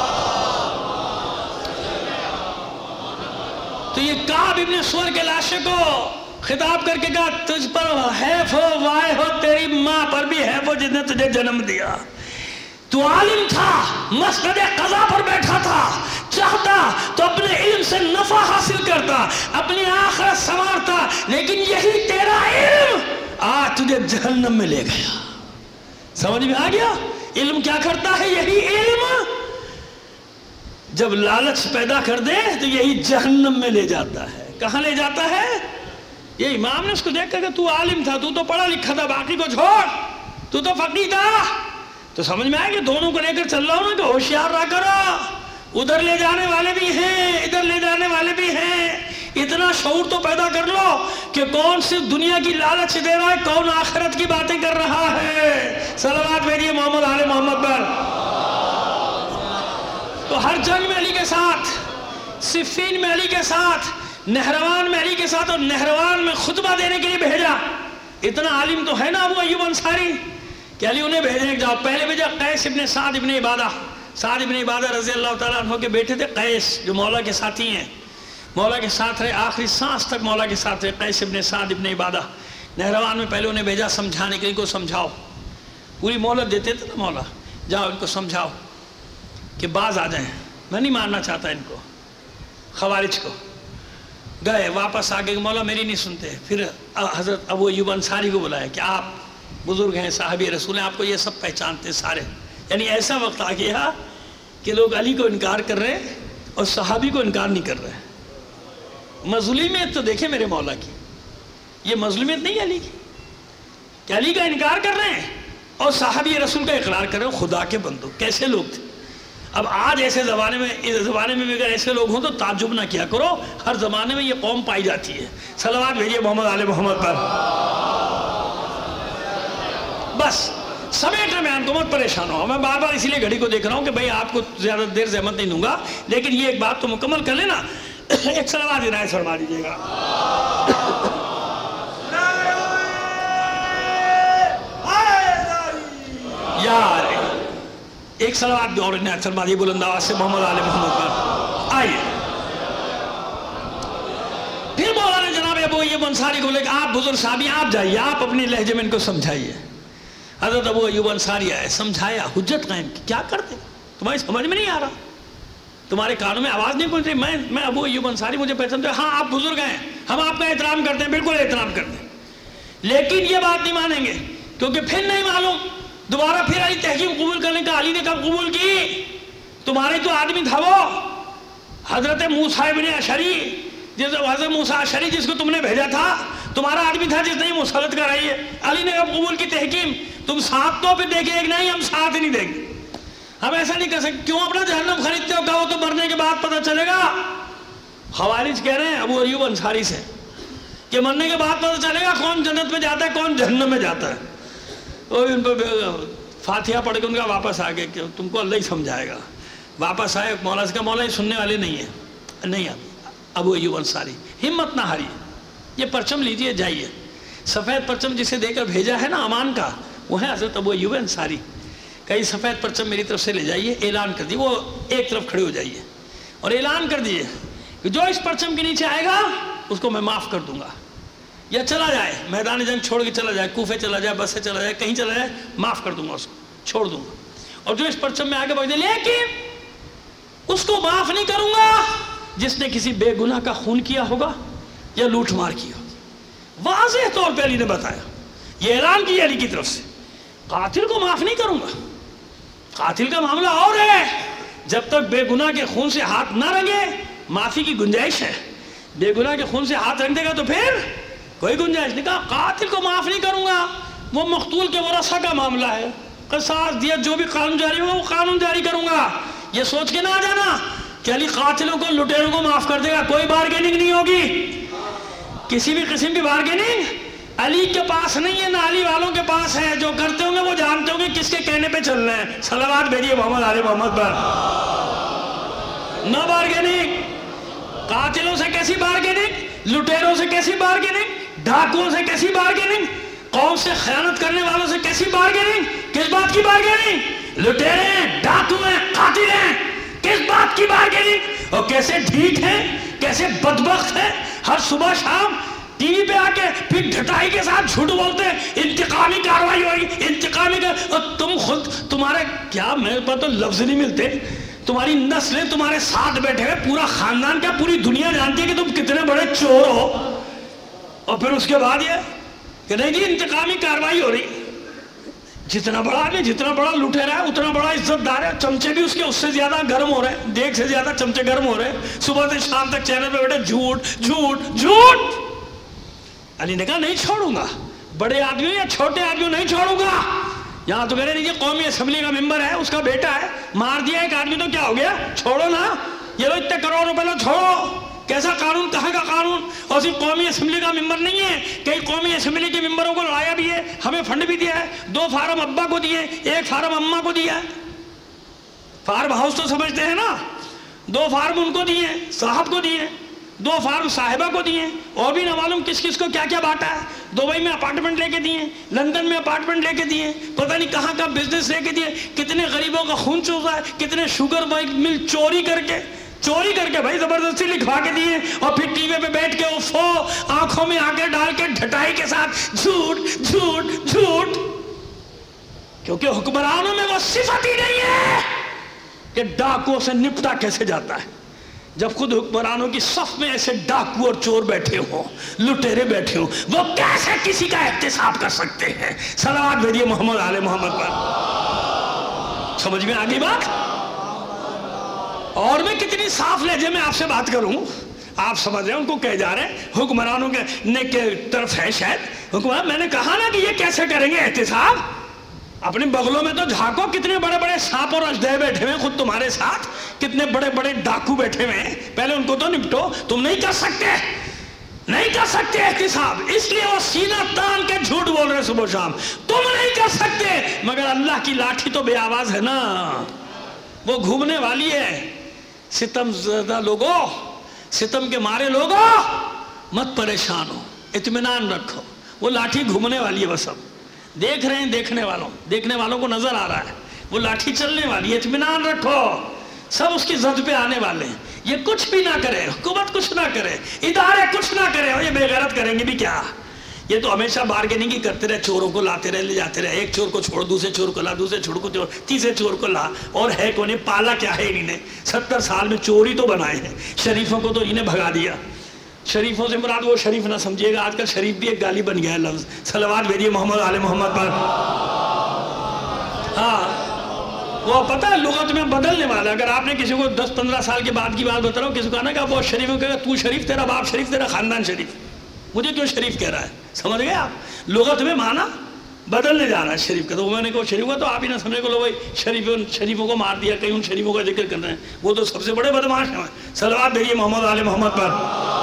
تو یہ کعب ابن سور کے لاشے کو خطاب کر کے کہا، تجھ پر حیف ہو، وائے ہو تیری ماں پر بھی حیف ہو جس نے تجھے جنم دیا۔ تو عالم تھا، مسند قضا پر بیٹھا تھا، چاہتا تو اپنے علم سے نفع حاصل کرتا، اپنی آخرت سنوارتا، لیکن یہی تیرا علم آج تجھے جہنم میں لے گیا۔ سمجھ میں آ گیا؟ علم کیا کرتا ہے؟ یہی علم جب لالچ پیدا کر دے تو یہی جہنم میں لے جاتا ہے۔ کہاں لے جاتا ہے؟ یہ امام نے اس کو دیکھ کر کہ تو عالم تھا، تو تو پڑھا لکھا تھا، باقی کو چھوڑ، تو تو فقیہ تھا، تو سمجھ میں آئے کہ دونوں کو لے کر چل رہا ہوں نا، کہ ہوشیار رہا کرو، ادھر لے جانے والے بھی ہیں، ادھر لے جانے والے بھی ہیں، اتنا شعور تو پیدا کر لو کہ کون صرف دنیا کی لالچ دے رہا ہے، کون آخرت کی باتیں کر رہا ہے۔ صلوات بھیجیے محمد آل محمد پر۔ تو ہر جنگ میں علی کے ساتھ، صفین میں علی کے ساتھ، نہروان میں علی کے ساتھ، اور نہروان میں خطبہ دینے کے لیے بھیجا۔ اتنا عالم تو ہے نا ابو ایوب انصاری کہ علی انہیں بھیجنے جاؤ۔ پہلے بھیجا قیس ابن سعد ابن عبادہ، سعد ابن عبادہ رضی اللہ تعالیٰ عنہ کے بیٹے تھے، قیس جو مولا کے ساتھی ہیں، مولا کے ساتھ رہے، آخری سانس تک مولا کے ساتھ رہے، قیس ابن سعد ابن عبادہ۔ نہروان میں پہلے انہیں بھیجا سمجھانے کے لیے، ان کو سمجھاؤ، پوری مہلت دیتے تھے نا مولا، جاؤ ان کو سمجھاؤ کہ باز آ جائیں، میں نہیں ماننا چاہتا ان کو، خوارج کو۔ گئے واپس آگے کہ مولا میری نہیں سنتے۔ پھر حضرت ابو ایوب انصاری کو بلایا کہ آپ بزرگ ہیں، صحابی رسول ہیں، آپ کو یہ سب پہچانتے سارے، یعنی ایسا وقت آ گیا کہ لوگ علی کو انکار کر رہے ہیں اور صحابی کو انکار نہیں کر رہے۔ مظلومیت تو دیکھیں میرے مولا کی، یہ مظلومیت نہیں ہے علی کی کہ علی کا انکار کر رہے ہیں اور صحابی رسول کا اقرار کر رہے ہیں۔ خدا کے بندو کیسے لوگ تھے! اب آج ایسے زمانے میں اس زمانے میں بھی اگر ایسے لوگ ہوں تو تعجب نہ کیا کرو، ہر زمانے میں یہ قوم پائی جاتی ہے. صلوات بھیجیے محمد آل محمد پر. بس سمیٹ میں بیان کو مت پریشان ہو. میں بار بار اسی لیے گھڑی کو دیکھ رہا ہوں کہ بھئی آپ کو زیادہ دیر زحمت نہیں دوں گا، لیکن یہ ایک بات تو مکمل کر لینا. ایک صلوات عنایت فرما دیجیے گا. یار ایک صلوات اور عنایت فرما دیجیے بلند آواز سے محمد آل محمد پر. آئیے پھر مولانا جناب ابو ایوب انصاری کو بولے کہ آپ بزرگ صاحب آپ جائیے، آپ اپنی لہجے میں ان کو سمجھائیے. حضرت ابو ایوب انصاری آئے، سمجھایا، حجت قائم کی. کیا کرتے تمہاری سمجھ میں نہیں آ رہا، تمہارے کانوں میں آواز نہیں پہنچ رہی. میں میں ابو ایوب انصاری، مجھے پہچانتے ہو؟ ہاں آپ بزرگ ہیں، ہم آپ کا احترام کرتے ہیں، بالکل احترام کرتے ہیں، لیکن یہ بات نہیں مانیں گے کیونکہ پھر نہیں معلوم. دوبارہ پھر علی تحکیم قبول کرنے کا. علی نے کب قبول کی؟ تمہارے تو آدمی تھا وہ حضرت موسیٰ ابن اشعری، جس حضرت موسیٰ اشعری جس کو تم نے بھیجا تھا، تمہارا آدمی تھا جس نے یہ مسلط کرائی ہے. علی نے کب قبول کی تحکیم؟ تم ساتھ تو پھر دیکھیں ایک نہیں، ہم ساتھ نہیں دیں گے. ہم ایسا نہیں کر سکتے. کیوں اپنا جہنم خریدتے ہو؟ کہو تو مرنے کے بعد پتہ چلے گا. خوارج کہہ رہے ہیں ابو ایوب انصاری سے کہ مرنے کے بعد پتہ چلے گا کون جنت میں جاتا ہے کون جہنم میں جاتا ہے. وہ ان پہ فاتحہ پڑھ کے ان کا واپس آ گئے کہ تم کو اللہ ہی سمجھائے گا. واپس آئے، مولا سے کہا مولا یہ سننے والے نہیں ہیں. نہیں ابو ایوب انصاری ہمت نہ ہاری، یہ پرچم لیجئے جائیے. سفید پرچم جسے دے کر بھیجا ہے نا امان کا، وہ ہے حضرت ابو ایوب انصاری. کئی سفید پرچم میری طرف سے لے جائیے، اعلان کر دیے. وہ ایک طرف کھڑے ہو جائیے اور اعلان کر دیجئے کہ جو اس پرچم کے نیچے آئے گا اس کو میں معاف کر دوں گا، یا چلا جائے میدان جنگ چھوڑ کے چلا جائے، کوفے چلا جائے، بس سے چلا جائے، کہیں چلا جائے، معاف کر دوں گا، اس کو چھوڑ دوں گا. اور جو اس پرچم میں آگے بڑھ جائے، لیکن اس کو معاف نہیں کروں گا جس نے کسی بے گناہ کا خون کیا ہوگا یا لوٹ مار کی ہوگی. واضح طور پہ علی نے بتایا، یہ اعلان کیا علی کی طرف سے. قاتل کو معاف نہیں کروں گا. قاتل کا معاملہ اور ہے، جب تک بے گناہ کے خون سے ہاتھ نہ رنگے معافی کی گنجائش ہے. بے گناہ کے خون سے ہاتھ رنگ دے گا تو پھر کوئی گنجائش نہیں. کہا قاتل کو معاف نہیں کروں گا، وہ مقتول کے ورثہ کا معاملہ ہے، قصاص دیت جو بھی قانون جاری ہوگا وہ قانون جاری کروں گا. یہ سوچ کے نہ آ جانا کہ علی قاتلوں کو لٹیروں کو معاف کر دے گا. کوئی بارگیننگ نہیں ہوگی، کسی بھی قسم کی بارگیننگ علی کے پاس نہیں ہے، نہ علی والوں کے پاس ہے. جو کرتے ہوں گے وہ جانتے ہوں گے کس کے کہنے پہ چل رہے ہیں. صلوات بھیجیے محمد آل محمد پر. نہ بارگیننگ. قاتلوں سے کیسی بارگیننگ؟ لٹیروں سے کیسی بارگیننگ؟ ڈاکوؤں سے کیسی بارگیننگ؟ قوم سے خیانت کرنے والوں سے کیسی بارگیننگ؟ کس بات کی بارگیننگ؟ لٹیرے ہیں، ڈاکو ہیں، قاتل ہیں، کس بات کی بارگیننگ؟ اور کیسے ڈھیٹ ہیں، کیسے بدبخت ہیں، ہر صبح شام ٹی وی پہ آ کے پھر ڈھٹائی کے ساتھ جھوٹ بولتے ہیں انتقامی کاروائی ہوئی، انتقامی کر. اور تم خود تمہارے کیا میرے پاس تو لفظ نہیں ملتے. تمہاری نسلیں تمہارے ساتھ بیٹھے ہوئے، پورا خاندان کیا پوری دنیا جانتی ہے کہ تم کتنے بڑے چور ہو. اور پھر اس کے بعد یہ کہ نہیں جی انتقامی کاروائی ہو رہی. جتنا بڑا آدمی جتنا بڑا لٹے رہا ہے اتنا بڑا عزت دار ہے. چمچے بھی اس کے اس سے زیادہ گرم ہو رہے ہیں، دیگ سے زیادہ چمچے گرم ہو رہے ہیں. صبح سے شام تک چینل پہ بیٹھے جھوٹ جھوٹ جھوٹ. علی نے کہا نہیں چھوڑوں گا، بڑے آدمیوں یا چھوٹے آدمیوں نہیں چھوڑوں گا. یہاں تو کہہ رہے نہیں قومی اسمبلی کا ممبر ہے، اس کا بیٹا ہے، مار دیا ایک آدمی تو کیا ہو گیا، چھوڑو نا. یہ لو اتنے کروڑ روپے لو چھوڑو. کیسا قانون، کہاں کا قانون؟ اور صرف قومی اسمبلی کا ممبر نہیں ہے، کئی قومی اسمبلی کے ممبروں کو لڑایا بھی ہے، ہمیں فنڈ بھی دیا ہے. دو فارم ابا کو دیے، ایک فارم اماں کو دیا ہے. فارم ہاؤس تو سمجھتے ہیں نا، دو فارم ان کو دیے، صاحب کو دیے، دو فارم صاحبہ کو دیے، اور بھی نہ معلوم کس کس کو کیا کیا بانٹا ہے. دبئی میں اپارٹمنٹ لے کے دیے، لندن میں اپارٹمنٹ لے کے دیے، پتہ نہیں کہاں کا بزنس لے کے دیے. کتنے غریبوں کا خون چوسا ہے، کتنے شوگر مل چوری کر کے چوری کر کے بھائی زبردستی لکھوا کے دیے. اور پھر ٹی وی پہ بیٹھ کے اوفو آنکھوں میں آنکھیں ڈال کے ڈھٹائی کے ساتھ جھوٹ جھوٹ جھوٹ. کیونکہ حکمرانوں میں وہ صفت ہی نہیں ہے کہ ڈاکوؤں سے نپٹا کیسے جاتا ہے. جب خود حکمرانوں کی صف میں ایسے ڈاکو اور چور بیٹھے ہوں، لٹیرے بیٹھے ہوں، وہ کیسے کسی کا احتساب کر سکتے ہیں؟ صلوات بھیجیے محمد آل محمد پر. سمجھ میں آگئی بات؟ اور میں کتنی صاف لہجے میں آپ سے بات کروں، آپ سمجھ رہے ہیں ان کو کہے جا رہے ہیں حکمرانوں کے طرف ہے شاید. حکمران میں نے کہا نا کہ یہ کیسے کریں گے احتساب. اپنے بغلوں میں تو جھانکو، کتنے بڑے بڑے سانپ اور اژدہے بیٹھے ہوئے خود تمہارے ساتھ، کتنے بڑے بڑے ڈاکو بیٹھے ہوئے ہیں، پہلے ان کو تو نپٹو. تم نہیں کر سکتے، نہیں کر سکتے احتساب، اس لیے وہ سینہ تان کے جھوٹ بول رہے صبح شام. تم نہیں کر سکتے، مگر اللہ کی لاٹھی تو بے آواز ہے نا، وہ گھومنے والی ہے. ستم زدہ لوگوں، ستم کے مارے لوگوں، مت پریشان ہو، اطمینان رکھو، وہ لاٹھی گھومنے والی ہے. بس اب دیکھ رہے ہیں، دیکھنے والوں دیکھنے والوں کو نظر آ رہا ہے، وہ لاٹھی چلنے والی ہے. اطمینان رکھو، سب اس کی زد پہ آنے والے ہیں. یہ کچھ بھی نہ کرے، حکومت کچھ نہ کرے، ادارے کچھ نہ کرے، اور یہ بے غیرت کریں گے بھی کیا؟ یہ تو ہمیشہ بارگیننگ ہی کرتے رہے، چوروں کو لاتے رہے، لے جاتے رہے، ایک چور کو چھوڑ، دوسرے چور کو لا، دوسرے چور کو چھوڑ، تیسرے چور کو لا. اور ہے کون؟ پالا کیا ہے انہیں؟ ستر سال میں چور ہی تو بنائے ہیں. شریفوں کو تو انہیں بھگا دیا. شریفوں سے مراد وہ شریف نہ سمجھیے گا، آج کل شریف بھی ایک گالی بن گیا ہے لفظ. صلوات بھیجیے محمد آل محمد پر. ہاں وہ پتہ ہے لغت میں بدلنے والا. اگر آپ نے کسی کو دس پندرہ سال کے بعد کی بات بتا رہا ہوں، کسی کو کہا نا کہ وہ شریف کو کہے گا تو شریف، تیرا باپ شریف، تیرا خاندان شریف، مجھے کیوں شریف کہہ رہا ہے؟ سمجھ گئے آپ؟ لغت میں معنی بدلنے جا رہا ہے شریف کا. تو میں نے کہا شریف کا، تو آپ ہی نہ سمجھے کو لو بھائی شریفوں شریفوں کو مار دیا، کہیں ان شریفوں کا ذکر کر رہے ہیں، وہ تو سب سے بڑے بدماش ہیں. صلوات بھیجیے محمد آل محمد پر.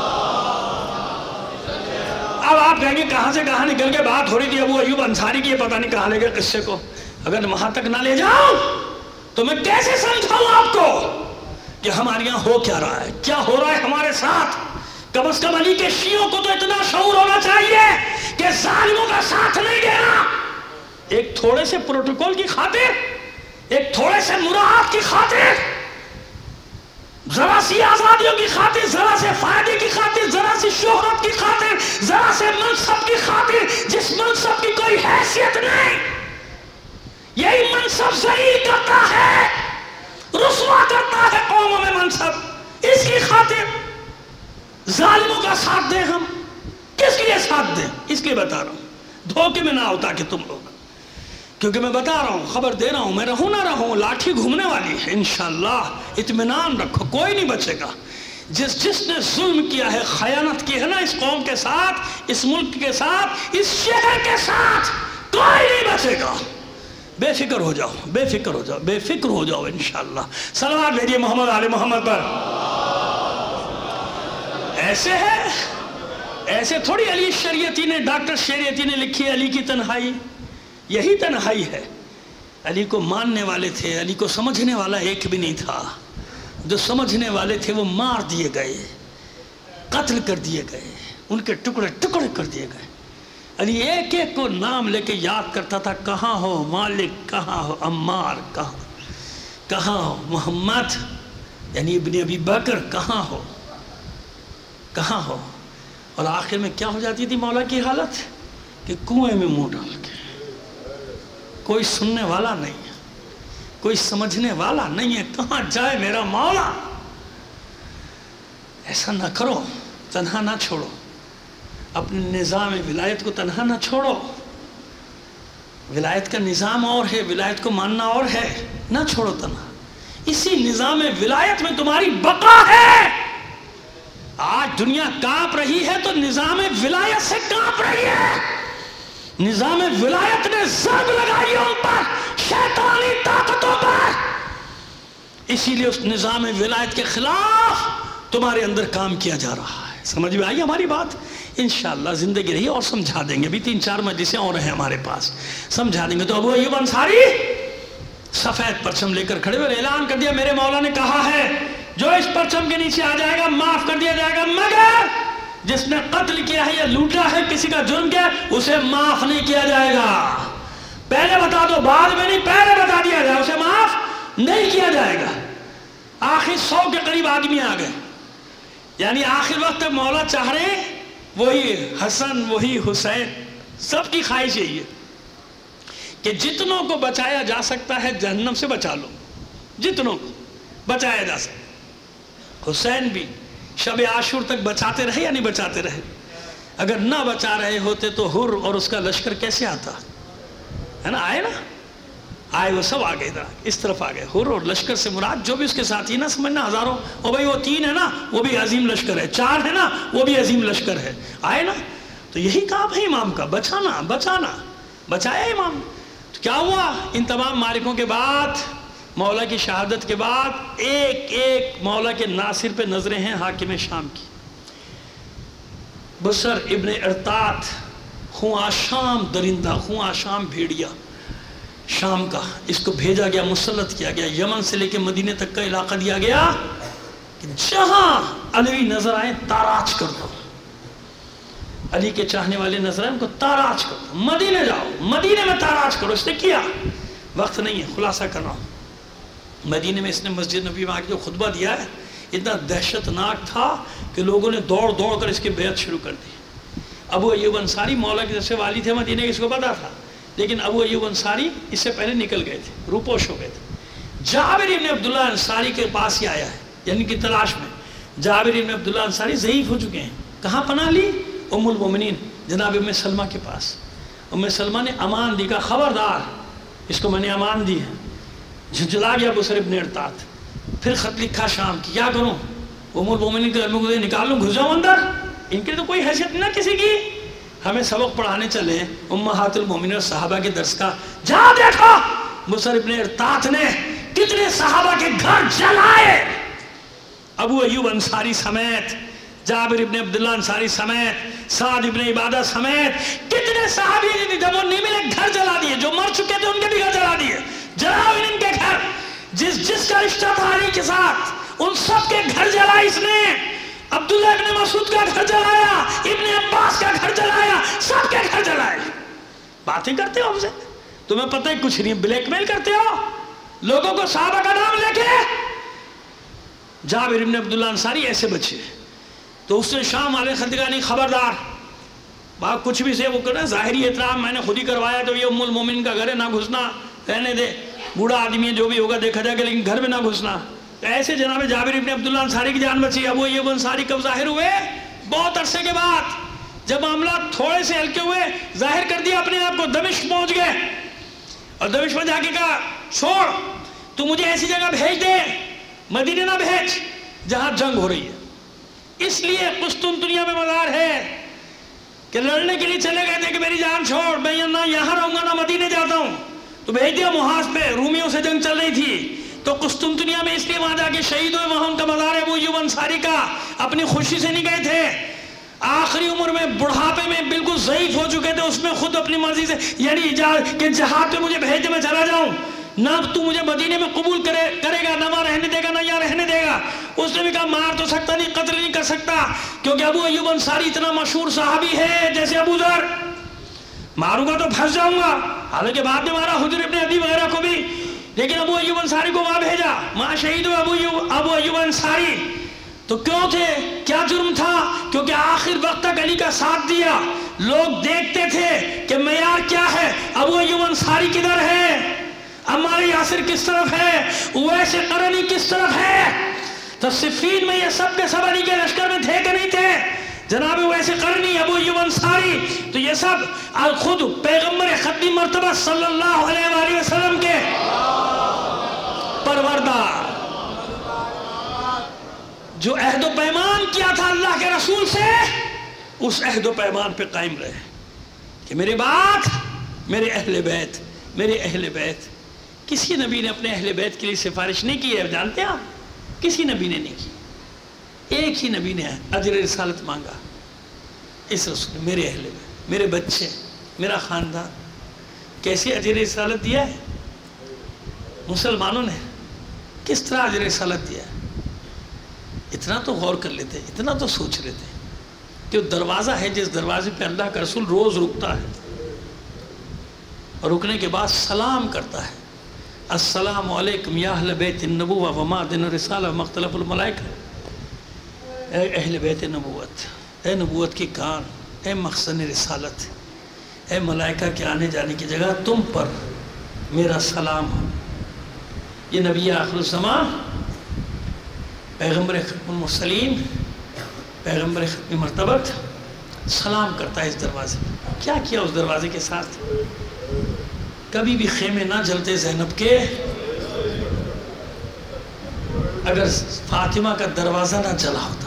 اب آپ کہیں گے کہاں سے کہاں نکل کے بات ہو رہی تھی ابو ایوب انصاری کی، یہ پتہ نہیں کہاں لے گئے قصے کو. اگر وہاں تک نہ لے جاؤں تو میں کیسے سمجھاؤں آپ کو کہ ہمارے یہاں ہو کیا رہا ہے، کیا ہو رہا ہے ہمارے ساتھ. کم از کم علی کے شیعوں کو تو اتنا شعور ہونا چاہیے کہ ظالموں کا ساتھ نہیں دینا. ایک تھوڑے سے پروٹوکول کی خاطر، ایک تھوڑے سے مراعات کی خاطر، ذرا سی آزادیوں کی خاطر، ذرا سے فائدے کی خاطر، ذرا سی شہرت کی خاطر، ذرا سے منصب کی خاطر، جس منصب کی کوئی حیثیت نہیں، یہی منصب ذلیل کرتا ہے، رسوا کرتا ہے قوموں میں منصب. اس کی خاطر ظالموں کا ساتھ دیں ہم. کس لیے ساتھ دیں؟ اس لیے بتا رہا ہوں، دھوکے میں نہ ہوتا کہ تم لوگ، کیونکہ میں بتا رہا ہوں، خبر دے رہا ہوں، میں رہوں نہ رہوں لاٹھی گھومنے والی ہے انشاءاللہ. اطمینان رکھو، کوئی نہیں بچے گا. جس جس نے ظلم کیا ہے، خیانت کی ہے نا اس قوم کے ساتھ، اس ملک کے ساتھ، اس شہر کے ساتھ، کوئی نہیں بچے گا. بے فکر ہو جاؤ، بے فکر ہو جاؤ، بے فکر ہو جاؤ انشاءاللہ. صلوات بھیجیے محمد آل محمد پر. ایسے ہے، ایسے تھوڑی علی شریعتی نے، ڈاکٹر شریعتی نے لکھی ہے علی کی تنہائی. یہی تنہائی ہے. علی کو ماننے والے تھے، علی کو سمجھنے والا ایک بھی نہیں تھا. جو سمجھنے والے تھے وہ مار دیے گئے، قتل کر دیے گئے، ان کے ٹکڑے ٹکڑے کر دیے گئے. علی ایک ایک کو نام لے کے یاد کرتا تھا، کہاں ہو مالک، کہاں ہو عمار، کہاں کہاں ہو محمد یعنی ابن ابی بکر، کہاں ہو کہاں ہو. اور آخر میں کیا ہو جاتی تھی مولا کی حالت کہ کنویں میں منہ ڈال کے، کوئی سننے والا نہیں ہے، کوئی سمجھنے والا نہیں ہے، کہاں جائے میرا مولا. ایسا نہ کرو، تنہا نہ چھوڑو، اپنے نظام ولایت کو تنہا نہ چھوڑو. ولایت کا نظام اور ہے، ولایت کو ماننا اور ہے، نہ چھوڑو تنہا. اسی نظام ولایت میں تمہاری بقا ہے. آج دنیا کانپ رہی ہے تو نظام ولایت سے کانپ رہی ہے. نظام ولایت نے ضرب لگائی ان پر، شیطانی طاقتوں پر. اسی لیے اس نظام ولایت کے خلاف تمہارے اندر کام کیا جا رہا ہے. سمجھ میں آئی ہماری بات؟ انشاءاللہ زندگی رہی اور سمجھا دیں گے. ابھی تین چار مجلسیں اور ہیں ہمارے پاس، سمجھا دیں گے. تو ابو ایوب انصاری سفید پرچم لے کر کھڑے ہوئے، اعلان کر دیا میرے مولا نے کہا ہے جو اس پرچم کے نیچے آ جائے گا معاف کر دیا جائے گا، مگر جس نے قتل کیا ہے یا لوٹا ہے، کسی کا جرم کیا ہے، اسے معاف نہیں کیا جائے گا. پہلے بتا دو، بعد میں نہیں، پہلے بتا دیا جائے اسے معاف نہیں کیا جائے گا. آخر سو کے قریب آدمی آ گئے، یعنی آخر وقت تک مولا چاہ رہے ہیں وہی حسن وہی حسین، سب کی خواہش یہی ہے کہ جتنوں کو بچایا جا سکتا ہے جہنم سے بچا لو، جتنوں کو بچایا جا سکتا. حسین بھی شب عاشور تک بچاتے رہے یا نہیں بچاتے رہے؟ اگر نہ بچا رہے ہوتے تو حر اور اس کا لشکر کیسے آتا ہے نا؟ آئے نا، آئے وہ سب آگے ادھر اس طرف آگئے. حر اور لشکر سے مراد جو بھی اس کے ساتھ ہی نہ سمجھنا ہزاروں، اور بھائی وہ تین ہے نا وہ بھی عظیم لشکر ہے، چار ہے نا وہ بھی عظیم لشکر ہے. آئے نا، تو یہی کام ہے امام کا، بچانا بچانا. بچایا امام. تو کیا ہوا؟ ان تمام معرکوں کے بعد، مولا کی شہادت کے بعد، ایک ایک مولا کے ناصر پہ نظریں ہیں حاکم شام کی. بصر ابن ارطات، خوں آشام درندہ، خوں آشام بھیڑیا شام کا، اس کو بھیجا گیا، مسلط کیا گیا، یمن سے لے کے مدینے تک کا علاقہ دیا گیا کہ جہاں علی نظر آئے تاراج کر دو. علی کے چاہنے والے نظر آئے ان کو تاراج کر دو، مدینے جاؤ، مدینے میں تاراج کرو. اس نے کیا. وقت نہیں ہے، خلاصہ کر رہا ہوں. مدینے میں اس نے مسجد نبی میں آ کے جو خطبہ دیا ہے اتنا دہشت ناک تھا کہ لوگوں نے دوڑ دوڑ کر اس کی بیعت شروع کر دی. ابو ایوب انصاری مولا کے جیسے والی تھے مدینے کے، اس کو پتا تھا، لیکن ابو ایوب انصاری اس سے پہلے نکل گئے تھے، روپوش ہو گئے تھے. جابر ابن عبداللہ انصاری کے پاس ہی آیا ہے، یعنی کہ تلاش میں. جابر ابن عبداللہ انصاری ضعیف ہو چکے ہیں. کہاں پناہ لی؟ ام المومنین جناب ام سلمہ کے پاس. ام سلمہ نے امان دی، کا خبردار اس کو میں نے امان دی ہے. جھنجھلا گیا بصر ابن ارطات. پھر خط لکھا شام کی، کیا کروں؟ ام المومنین کے گھر میں نکال لوں، گھس جاؤں اندر؟ ان کے تو کوئی حیثیت نہ کسی کی. ہمیں سبق پڑھانے چلے امہات المومنین اور صحابہ کے درس کا. جا دیکھو بصر ابن ارطات نے کتنے صحابہ کے گھر جلائے. ابو ایوب انصاری سمیت، جابر ابن عبداللہ انصاری سمیت، سعد ابن عبادہ سمیت کتنے صحابی جب وہ نہیں ملے گھر جلا دیے. جو مر چکے تھے ان کے بھی گھر جلا دیے. جلاؤ ان کے گھر. جس جس کا رشتہ تھا علی کے ساتھ ان سب کے گھر جلائے اس نے. عبداللہ ابن مسعود کا گھر جلایا، ابن عباس کا گھر جلایا، سب کے گھر جلائے. باتیں کرتے ہو ہم سے، تمہیں پتہ ہے کچھ نہیں، بلیک میل کرتے ہو لوگوں کو صحابہ کا نام لے کے. جابر ابن عبداللہ انصاری ایسے بچے. تو اس نے شام والے خطگانی خبردار بات کچھ بھی سے وہ کرنا ظاہری احترام میں نے خود ہی کروایا تو یہ ام المومنین کا گھر ہے، نہ گھسنا، رہنے دے، بوڑھا آدمی ہے جو بھی ہوگا دیکھا جائے گا، لیکن گھر میں نہ گھسنا. ایسے جناب جابر ابن عبداللہ انصاری کی جان بچی. ابو ایوب انصاری کب ظاہر ہوئے؟ بہت عرصے کے بعد. جب معاملات تھوڑے سے ہلکے ہوئے ظاہر کر دیا اپنے آپ کو. دمشق پہنچ گئے اور دمشق میں جا کے کہا چھوڑ، تو مجھے ایسی جگہ بھیج دے، مدینے نہ بھیج جہاں جنگ ہو رہی ہے. اس لیے قسطنطنیہ میں مزار ہے کہ لڑنے کے لیے چلے گئے تھے کہ میری جان چھوڑ، میں نہ یہاں رہوں گا نہ مدینے جاتا ہوں. تو بھیج دیا محاذ پہ، رومیوں سے جنگ چل رہی تھی تو قسطنطنیہ میں اس لیے وہاں جا کے شہید ہوئے. وہاں ان کا مزار ہے ابو ایوب انصاری کا. اپنی خوشی سے نہیں گئے تھے، آخری عمر میں بڑھاپے میں بالکل ضعیف ہو چکے تھے. اس میں خود اپنی مرضی سے یعنی کہ جہاد پہ مجھے بھیج دے میں چلا جاؤں، نہ تو مجھے مدینے میں قبول کرے کرے گا، نہ وہاں رہنے دے گا نہ یہاں رہنے دے گا. اس نے بھی کہا مار تو سکتا نہیں، قتل نہیں کر سکتا، کیونکہ ابو ایوب انصاری اتنا مشہور صحابی ہے جیسے ابو ذر. ماروں گا تو پھنس جاؤں گا. حالانکہ بعد میں مارا حجر ابن عدی وغیرہ کو بھی، لیکن ابو ایوب انصاری کو وہاں بھیجا. وہاں شہید ہوئے ابو ایوب ابو ایوب انصاری. تو کیوں تھے؟ کیا جرم تھا؟ کیونکہ آخر وقت تک علی کا ساتھ دیا. لوگ دیکھتے تھے کہ معیار کیا ہے، ابو ایوب انصاری کدھر ہے، عمار یاسر کس طرف ہے، اویس قرنی کس طرف ہے. تو صفین میں یہ سب کے سب علی کے لشکر میں تھے کہ نہیں تھے؟ جناب اویس قرنی، ابو ایوب انصاری، تو یہ سب خود پیغمبر ختمی مرتبہ صلی اللہ علیہ وآلہ وسلم کے پروردہ جو عہد و پیمان کیا تھا اللہ کے رسول سے، اس عہد و پیمان پہ قائم رہے کہ میرے بعد میرے اہل بیت، میرے اہل بیت. کسی نبی نے اپنے اہل بیت کے لیے سفارش نہیں کی ہے، جانتے ہیں آپ؟ کسی نبی نے نہیں کی. ایک ہی نبی نے اجر رسالت مانگا، اس رسول نے میرے اہل بیت، میرے بچے، میرا خاندان. کیسی اجر رسالت دیا ہے مسلمانوں نے؟ کس طرح اجر رسالت دیا ہے؟ اتنا تو غور کر لیتے، اتنا تو سوچ لیتے کہ وہ دروازہ ہے جس دروازے پہ اللہ کا رسول روز رکتا ہے اور رکنے کے بعد سلام کرتا ہے، السلام علیکم یا اہل بیت النبوہ ومعدن الرسالہ ومختلف الملائکہ. اے اہل بیت نبوت، اے نبوت کی کان، اے مخزن رسالت، اے ملائکہ کے آنے جانے کی جگہ، تم پر میرا سلام ہو. یہ نبی آخر الزمان، پیغمبر ختم المرسلین، پیغمبر ختم مرتبت سلام کرتا ہے اس دروازے پہ. کیا کیا اس دروازے کے ساتھ؟ کبھی بھی خیمے نہ جلتے زینب کے اگر فاطمہ کا دروازہ نہ جلا ہوتا.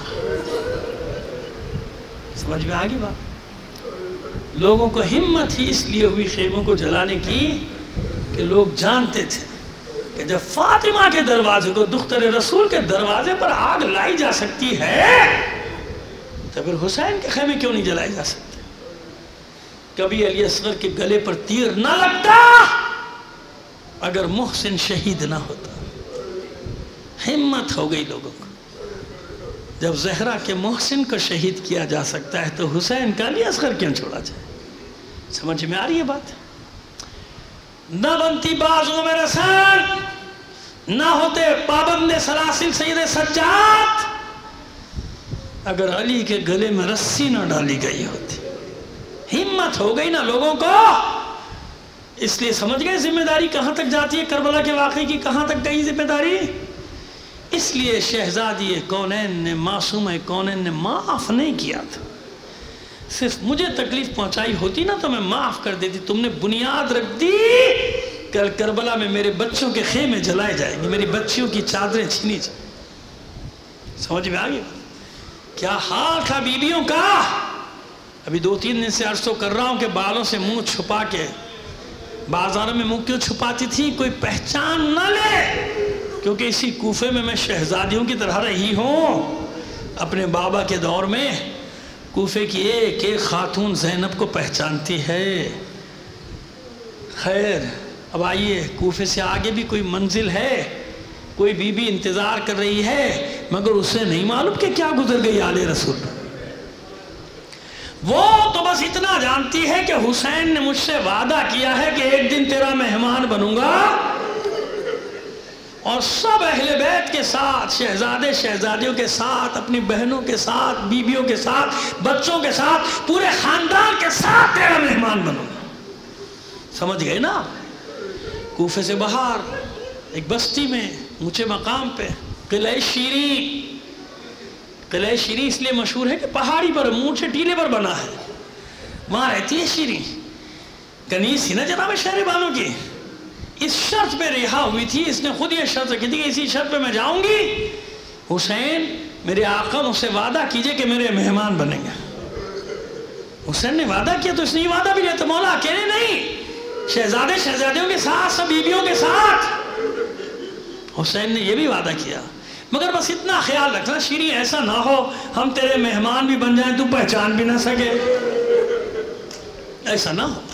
سمجھ میں آگی بات؟ لوگوں کو ہمت ہی اس لیے ہوئی خیموں کو جلانے کی کہ لوگ جانتے تھے کہ جب فاطمہ کے دروازے کو دختر رسول کے دروازے پر آگ لائی جا سکتی ہے تو پھر حسین کے خیمے کیوں نہیں جلائے جا سکتے؟ کبھی علی اصغر کے گلے پر تیر نہ لگتا اگر محسن شہید نہ ہوتا۔ ہمت ہو گئی لوگوں کو، جب زہرا کے محسن کو شہید کیا جا سکتا ہے تو حسین کا علی اصغر کیوں چھوڑا جائے؟ سمجھ میں آ رہی ہے بات؟ نہ بنتی بازوں میں رسان، نہ ہوتے پابند سلاسل سید سجاد اگر علی کے گلے میں رسی نہ ڈالی گئی ہوتی۔ ہمت ہو گئی نا لوگوں کو، اس لیے سمجھ گئے ذمہ داری کہاں تک جاتی ہے، کربلا کے واقعے کی کہاں تک گئی ذمہ داری۔ اس لیے شہزادی کونین نے، معصوم کونین نے معاف نہیں کیا تھا، صرف مجھے تکلیف پہنچائی ہوتی نا تو میں معاف کر دیتی۔ تم نے بنیاد رکھ دی، کل کربلا میں میرے بچوں کے خیمے جلائے جائیں گے، میری بچیوں کی چادریں چھینی جائیں۔ سمجھ میں آ گیا کیا حال تھا بیویوں کا؟ ابھی دو تین دن سے عرض تو کر رہا ہوں کہ بالوں سے منہ چھپا کے بازاروں میں منہ کیوں چھپاتی تھی؟ کوئی پہچان نہ لے، کیونکہ اسی کوفے میں میں شہزادیوں کی طرح رہی ہوں۔ اپنے بابا کے دور میں کوفے کی ایک ایک خاتون زینب کو پہچانتی ہے۔ خیر اب آئیے، کوفے سے آگے بھی کوئی منزل ہے، کوئی بی بی انتظار کر رہی ہے، مگر اسے نہیں معلوم کہ کیا گزر گئی آل رسول۔ وہ تو بس اتنا جانتی ہے کہ حسین نے مجھ سے وعدہ کیا ہے کہ ایک دن تیرا مہمان بنوں گا، اور سب اہل بیت کے ساتھ، شہزادے شہزادیوں کے ساتھ، اپنی بہنوں کے ساتھ، بیویوں کے ساتھ، بچوں کے ساتھ، پورے خاندان کے ساتھ تیرا مہمان بنوں گا۔ سمجھ گئے نا؟ کوفے سے باہر ایک بستی میں اونچے مقام پہ قلعہ شیری، قلعہ شیری اس لیے مشہور ہے کہ پہاڑی پر اونچے ٹیلے پر بنا ہے، وہاں رہتی ہے شیری، کنیز تھی نا جناب شہر بانو کی، اس شرط پہ رہا ہوئی تھی، اس نے خود یہ شرط رکھی تھی کہ اسی شرط پہ میں جاؤں گی، حسین میرے آقا مجھ سے وعدہ کیجئے کہ میرے مہمان بنیں گے۔ حسین نے وعدہ کیا تو اس نے یہ وعدہ بھی لیا، تو مولا اکیلے نہیں، شہزادے شہزادیوں کے ساتھ، سب بیویوں کے ساتھ۔ حسین نے یہ بھی وعدہ کیا، مگر بس اتنا خیال رکھنا شیری ایسا نہ ہو ہم تیرے مہمان بھی بن جائیں تو پہچان بھی نہ سکے، ایسا نہ ہو،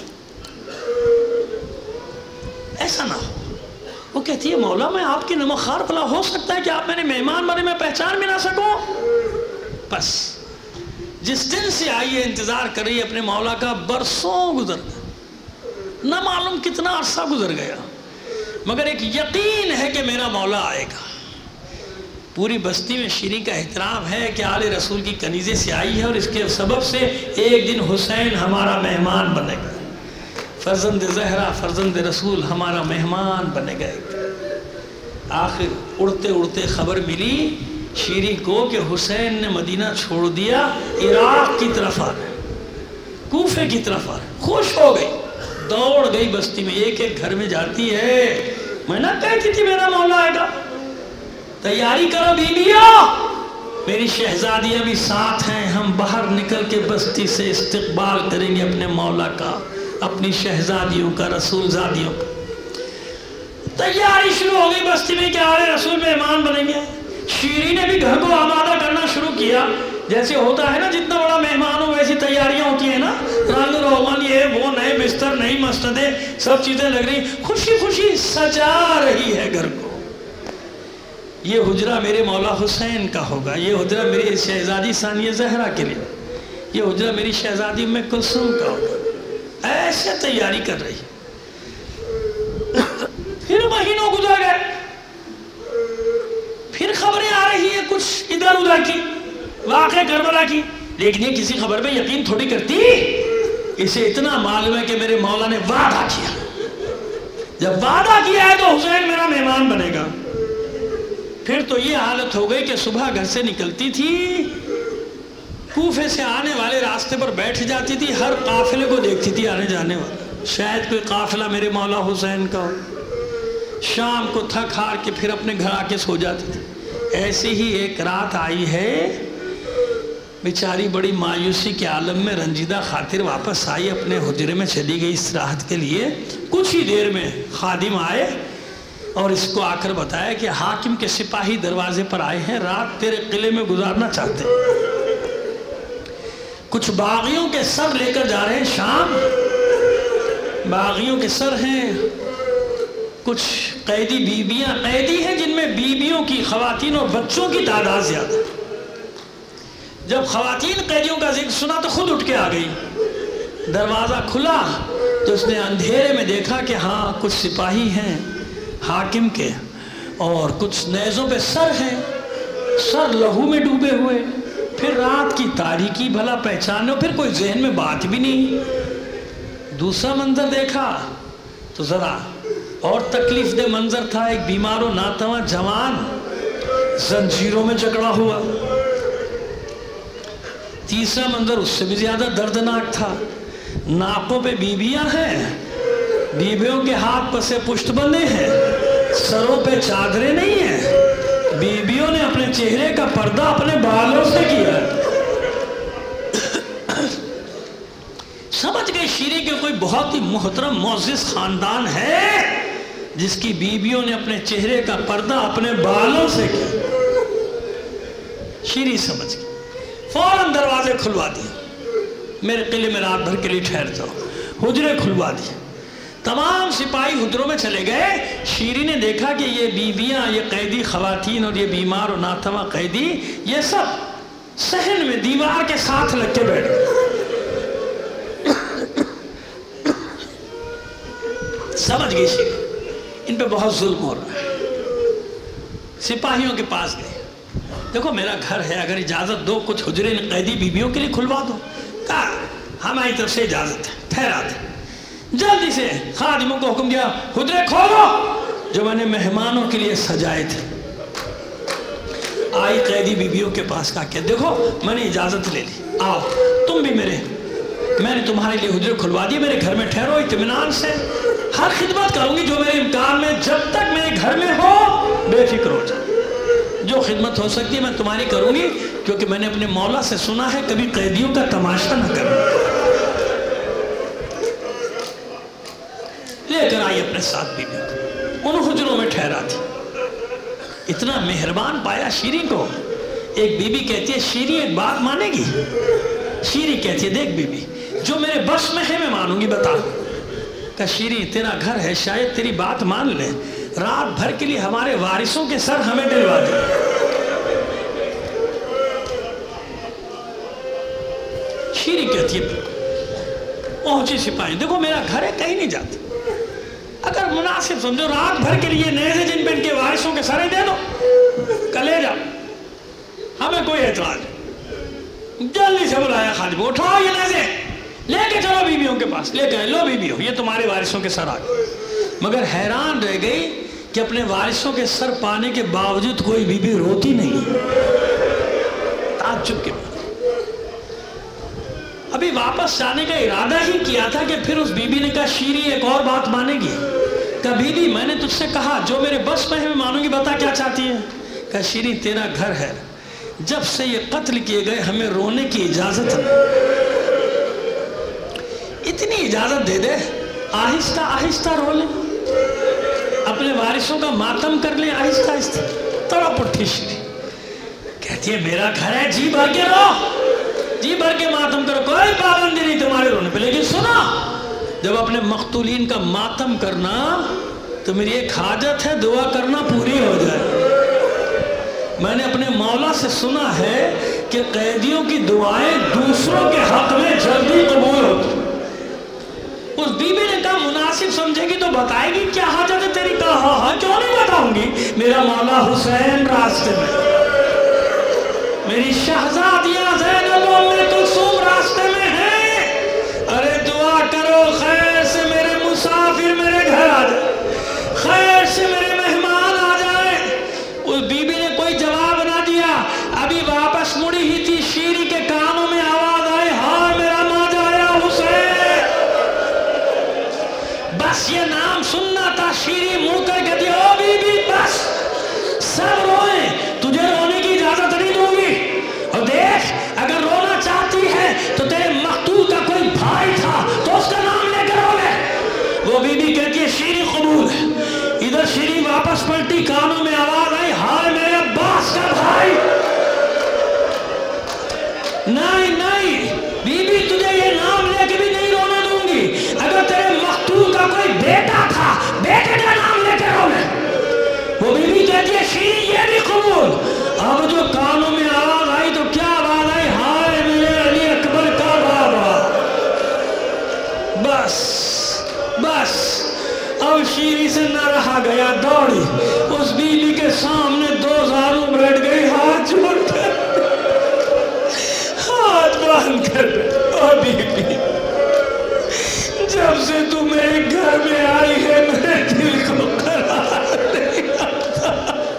ایسا نہ ہو۔ وہ کہتی ہے مولا میں آپ کی نمک خوار، بھلا ہو سکتا ہے کہ آپ میرے مہمان بنے میں پہچان بھی نہ سکوں؟ بس جس دن سے آئی ہے انتظار کر رہی ہے اپنے مولا کا، برسوں گزر گئے، نہ معلوم کتنا عرصہ گزر گیا، مگر ایک یقین ہے کہ میرا مولا آئے گا۔ پوری بستی میں شیری کا احترام ہے کہ آل رسول کی کنیزے سے آئی ہے، اور اس کے سبب سے ایک دن حسین ہمارا مہمان بنے گا، فرزند زہرا فرزند رسول ہمارا مہمان بنے گا۔ آخر اڑتے اڑتے خبر ملی شیری کو کہ حسین نے مدینہ چھوڑ دیا، عراق کی طرف آ رہے، کوفے کی طرف آ رہے۔ خوش ہو گئی، دوڑ گئی بستی میں، ایک ایک گھر میں جاتی ہے، میں نہ کہتی تھی میرا مولا آئے گا، تیاری کرو بیویوں، میری شہزادیاں بھی ساتھ ہیں، ہم باہر نکل کے بستی سے استقبال کریں گے اپنے مولا کا، اپنی شہزادیوں کا، رسول زادیوں کا۔ تیاری شروع ہو گئی بستی میں کہ آل رسول مہمان بنیں گے۔ شیری نے بھی گھر کو آمادہ کرنا شروع کیا، جیسے ہوتا ہے نا جتنا بڑا مہمان ہو ویسی تیاریاں ہوتی ہیں نا، رنگ روغن یہ وہ، نئے بستر، نئی مسندیں، سب چیزیں لگ رہی، خوشی خوشی سجا رہی ہے گھر کو۔ یہ حجرہ میرے مولا حسین کا ہوگا، یہ حجرہ میری شہزادی ثانیہ زہرا کے لیے، یہ حجرہ میری شہزادی ام کلثوم کا ہوگا، ایسے تیاری کر رہی۔ پھر مہینوں گزر گئے، پھر خبریں آ رہی ہیں کچھ ادھر ادھر کی، واقع کربلا کی، لیکن یہ کسی خبر پہ یقین تھوڑی کرتی، اسے اتنا معلوم ہے کہ میرے مولا نے وعدہ کیا، جب وعدہ کیا ہے تو حسین میرا مہمان بنے گا۔ پھر تو یہ حالت ہو گئی کہ صبح گھر سے نکلتی تھی، کوفے سے آنے والے راستے پر بیٹھ جاتی تھی، ہر قافلے کو دیکھتی تھی آنے جانے والا، شاید کوئی قافلہ میرے مولا حسین کا ہو۔ شام کو تھک ہار کے پھر اپنے گھر آ کے سو جاتی تھی۔ ایسی ہی ایک رات آئی ہے बेचारी बड़ी मायूसी के आलम में रंजीदा खातिर वापस आई, अपने हुजरे में चली गई istirahat के लिए। कुछ ही देर में खादिम आए और इसको आकर बताया कि हाकिम के सिपाही दरवाजे पर आए हैं, रात तेरे किले में गुजारना चाहते हैं। कुछ बागियों के सर लेकर जा रहे हैं शाम। बागियों के सर हैं, कुछ कैदी बीबियां कैदी हैं जिनमें बीबियों की, खवातीन और बच्चों की तादाद ज्यादा। जब खवातीन कैदियों का जिक्र सुना तो खुद उठ के आ गई। दरवाज़ा खुला तो उसने अंधेरे में देखा कि हाँ कुछ सिपाही हैं हाकिम के, और कुछ नेज़ों पे सर हैं, सर लहू में डूबे हुए। फिर रात की तारीकी भला पहचानो, फिर कोई जहन में बात भी नहीं। दूसरा मंजर देखा तो ज़रा और तकलीफ दे मंजर था। एक बीमार और नातवा जवान जंजीरों में जकड़ा हुआ। तीसरा मंजर उससे भी ज्यादा दर्दनाक था। नाकों पे बीबियां हैं, बीबियों के हाथ पसे पुष्ट बंधे हैं, सरों पे चादरें नहीं हैं, बीबियों ने अपने चेहरे का पर्दा अपने बालों से किया। समझ गए शीरी के कोई बहुत ही मोहतरम मोअज़्ज़िज़ खानदान है जिसकी बीबियों ने अपने चेहरे का पर्दा अपने बालों से किया। शीरी समझ गई, फौरन दरवाजे खुलवा दिए। मेरे किले में रात भर के लिए ठहर जाओ। हुजरे खुलवा दिए, तमाम सिपाही हुजरों में चले गए। शीरी ने देखा कि ये बीबियां, ये कैदी खवातीन और ये बीमार और नातवा कैदी, ये सब सहन में दीवार के साथ लग के बैठ गए। समझ गई शीरी, इन पे बहुत जुल्म हो रहा है। सिपाहियों के पास गए, देखो मेरा घर है, अगर इजाजत दो कुछ हुजरे कैदी बीबियों के लिए खुलवा दो। कहा हमारी तरफ से इजाजत है, ठहरा दे। जल्दी से खादिमों को हुक्म दिया, हुजरे खोलो जो मैंने मेहमानों के लिए सजाए थे। आई कैदी बीबियों के पास, कहा क्या देखो मैंने इजाजत ले ली, आओ तुम भी मेरे, मैंने तुम्हारे लिए हुजरे खुलवा दिए, मेरे घर में ठहरो इत्मीनान से। हर खिदमत करूंगी जो मेरे इम्कान में, जब तक मेरे घर में हो बेफिक्र हो जाओ। जो खिदमत हो सकती है मैं तुम्हारी करूंगी, क्योंकि मैंने अपने मौला से सुना है कभी कैदियों का तमाशा न करो। लेकर आई अपने साथ बीबी, उन हुजरों में ठहरा थी। इतना मेहरबान पाया शीरी को। एक बीबी कहती है शीरी एक बात मानेगी? शीरी कहती है देख बीबी, जो मेरे बस में है मैं मानूंगी, बता। का शीरी तेरा घर है, शायद तेरी बात मान ले, रात भर के लिए हमारे वारिसों के सर हमें दिलवा दे। शीरी कहती है पहुंची सिपाही, देखो मेरा घर है, कहीं नहीं जाती, अगर मुनासिब समझो रात भर के लिए नेज़े जिन पे इनके वारिसों के सरे दे दो, कले जाओ, हमें कोई एतराज नहीं। जल्दी से बुलाया खादिम, उठाओ ये नेज़े, लेके चलो बीबियों के पास। लेके लो बीबियों, ये तुम्हारे वारिसों के सर आ गए। मगर हैरान रह गई कि अपने वारिसों के सर पाने के बावजूद कोई बीबी रोती नहीं। ताज्जुब के बाद अभी वापस जाने का इरादा ही किया था कि फिर उस बीबी ने कहा शीरी एक और बात मानेगी? कहा बीबी मैंने तुझसे कहा जो मेरे बस में है मैं मानूंगी, बता क्या चाहती है? कहा शीरी तेरा घर है, जब से ये कत्ल किए गए हमें रोने की इजाजत है, इतनी इजाजत दे दे, आहिस्ता आहिस्ता रो ले, अपने वारिसों का मातम कर ले आहिस्ता आहिस्ता। तड़प उठी शीरी, कहती है मेरा घर है, जी भर के रो, जी भर के मातम करो, कोई पाबंदी नहीं तुम्हारे रोने पे। लेकिन सुनो, जब अपने मकतूलीन का मातम करना तो मेरी एक हाजत है, दुआ करना पूरी हो जाए। मैंने अपने मौला से सुना है कि कैदियों की दुआएं दूसरों के हक में जल्दी कबूल होती। उस बीबी ने कहा मुनासिब समझेगी तो बताएगी क्या हाजत है तेरी? कहा हाँ हाँ क्यों नहीं बताऊंगी, मेरा मौला हुसैन रास्ते में, मेरी शहजादियां ज़ैनब और उम्मे कुलसूम रास्ते में है, अरे दुआ करो खैर से मेरे मुसाफिर मेरे घर आ जाए, खैर से मेरे मेहमान आ जाए। उस बीबी ने कोई जवाब ना दिया, अभी वापस मुड़ी ही थी, शीरी के कानों में आवाज आई, हाँ मेरा माजा आया हुसैन। बस ये नाम सुनना था, शीरी मुंह कर कहती ओ बीबी बस, सब रोए, तुझे रोने की इजाजत नहीं दूंगी, और देख अगर रो بس اب شیری سے نہ رہا گیا، دوڑی اس بیوی کے سامنے دو زانوں بیٹھ گئی، ہاتھ جوڑ کر ہاتھ باندھ کر او بیوی، جب سے تم میرے گھر میں آئی ہے میرے دل کو قرار نہیں آتا،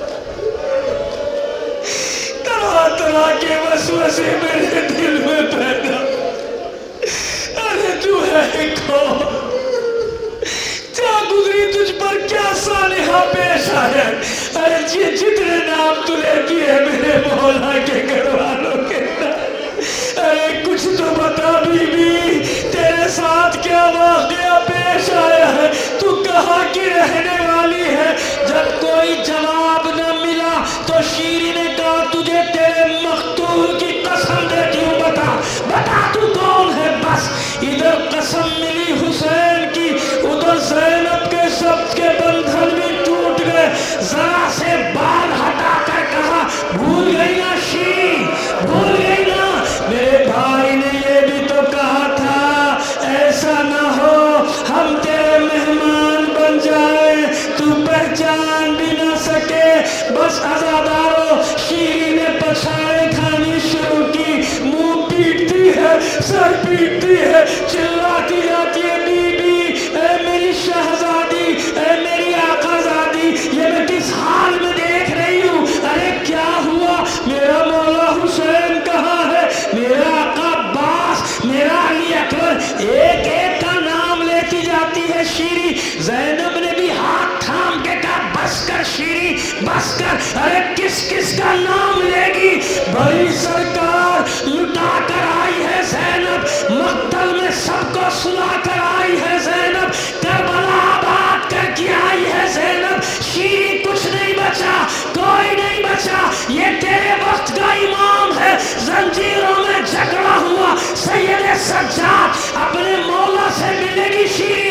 طرح طرح کے وسوسے میرے دل میں پیدا، ارے تو ہے کون، کیا گزری تجھ پر، کیا سانحہ پیش آیا، ارے جتنے نام تُنے دیے میرے مولا کے گھر والوں کے نام، ارے کچھ تو بتا بی بی، تیرے ساتھ کیا واقعہ پیش آیا ہے، تو کہاں کی رہنے والی ہے؟ جب کوئی جواب نہ ملا تو شیری نے کہا تجھے تیرے مقتول کی قسم دیتی ہوں، بتا بتا تو کون ہے؟ بس ادھر قسم ملی حسین کی، ادھر زینب کے سب کے بندھن بھی ٹوٹ گئے، ذرا سے بال ہٹا کر کہا بھول گئی نا شیری، بھول گئی نا، میرے بھائی نے یہ بھی تو کہا تھا ایسا نہ ہو ہم تیرے مہمان بن جائیں تو پہچان بھی نہ سکے۔ بس عزادارو، شیری نے پچھائے کھانی شروع کی، منہ پیٹتی ہے، سر پیٹتی ہے، چلاتی جاتی ہے بی بی، اے میری شہزادی، اے میری آقازادی، یہ میں کس حال میں دیکھ رہی ہوں، ارے کیا ہوا، میرا مولا حسین کہاں ہے، میرا آقا عباس، میرا علی اکبر، ایک ایک کا نام لیتی جاتی ہے شیری۔ زینب نے بھی ہاتھ تھام کے کہا بس کر شیری، بس کر، ارے کس کس کا نام لے گی، بڑی سرکار لٹا کر آئی ہے زینب، مقتل میں سب کو سلا کر آئی ہے زینب، کربلا آباد کر کے آئی ہے زینب، شیری کچھ نہیں بچا، کوئی نہیں بچا، یہ تیرے وقت کا امام ہے، زنجیروں میں جکڑا ہوا سید سجاد اپنے مولا سے ملے گی شیری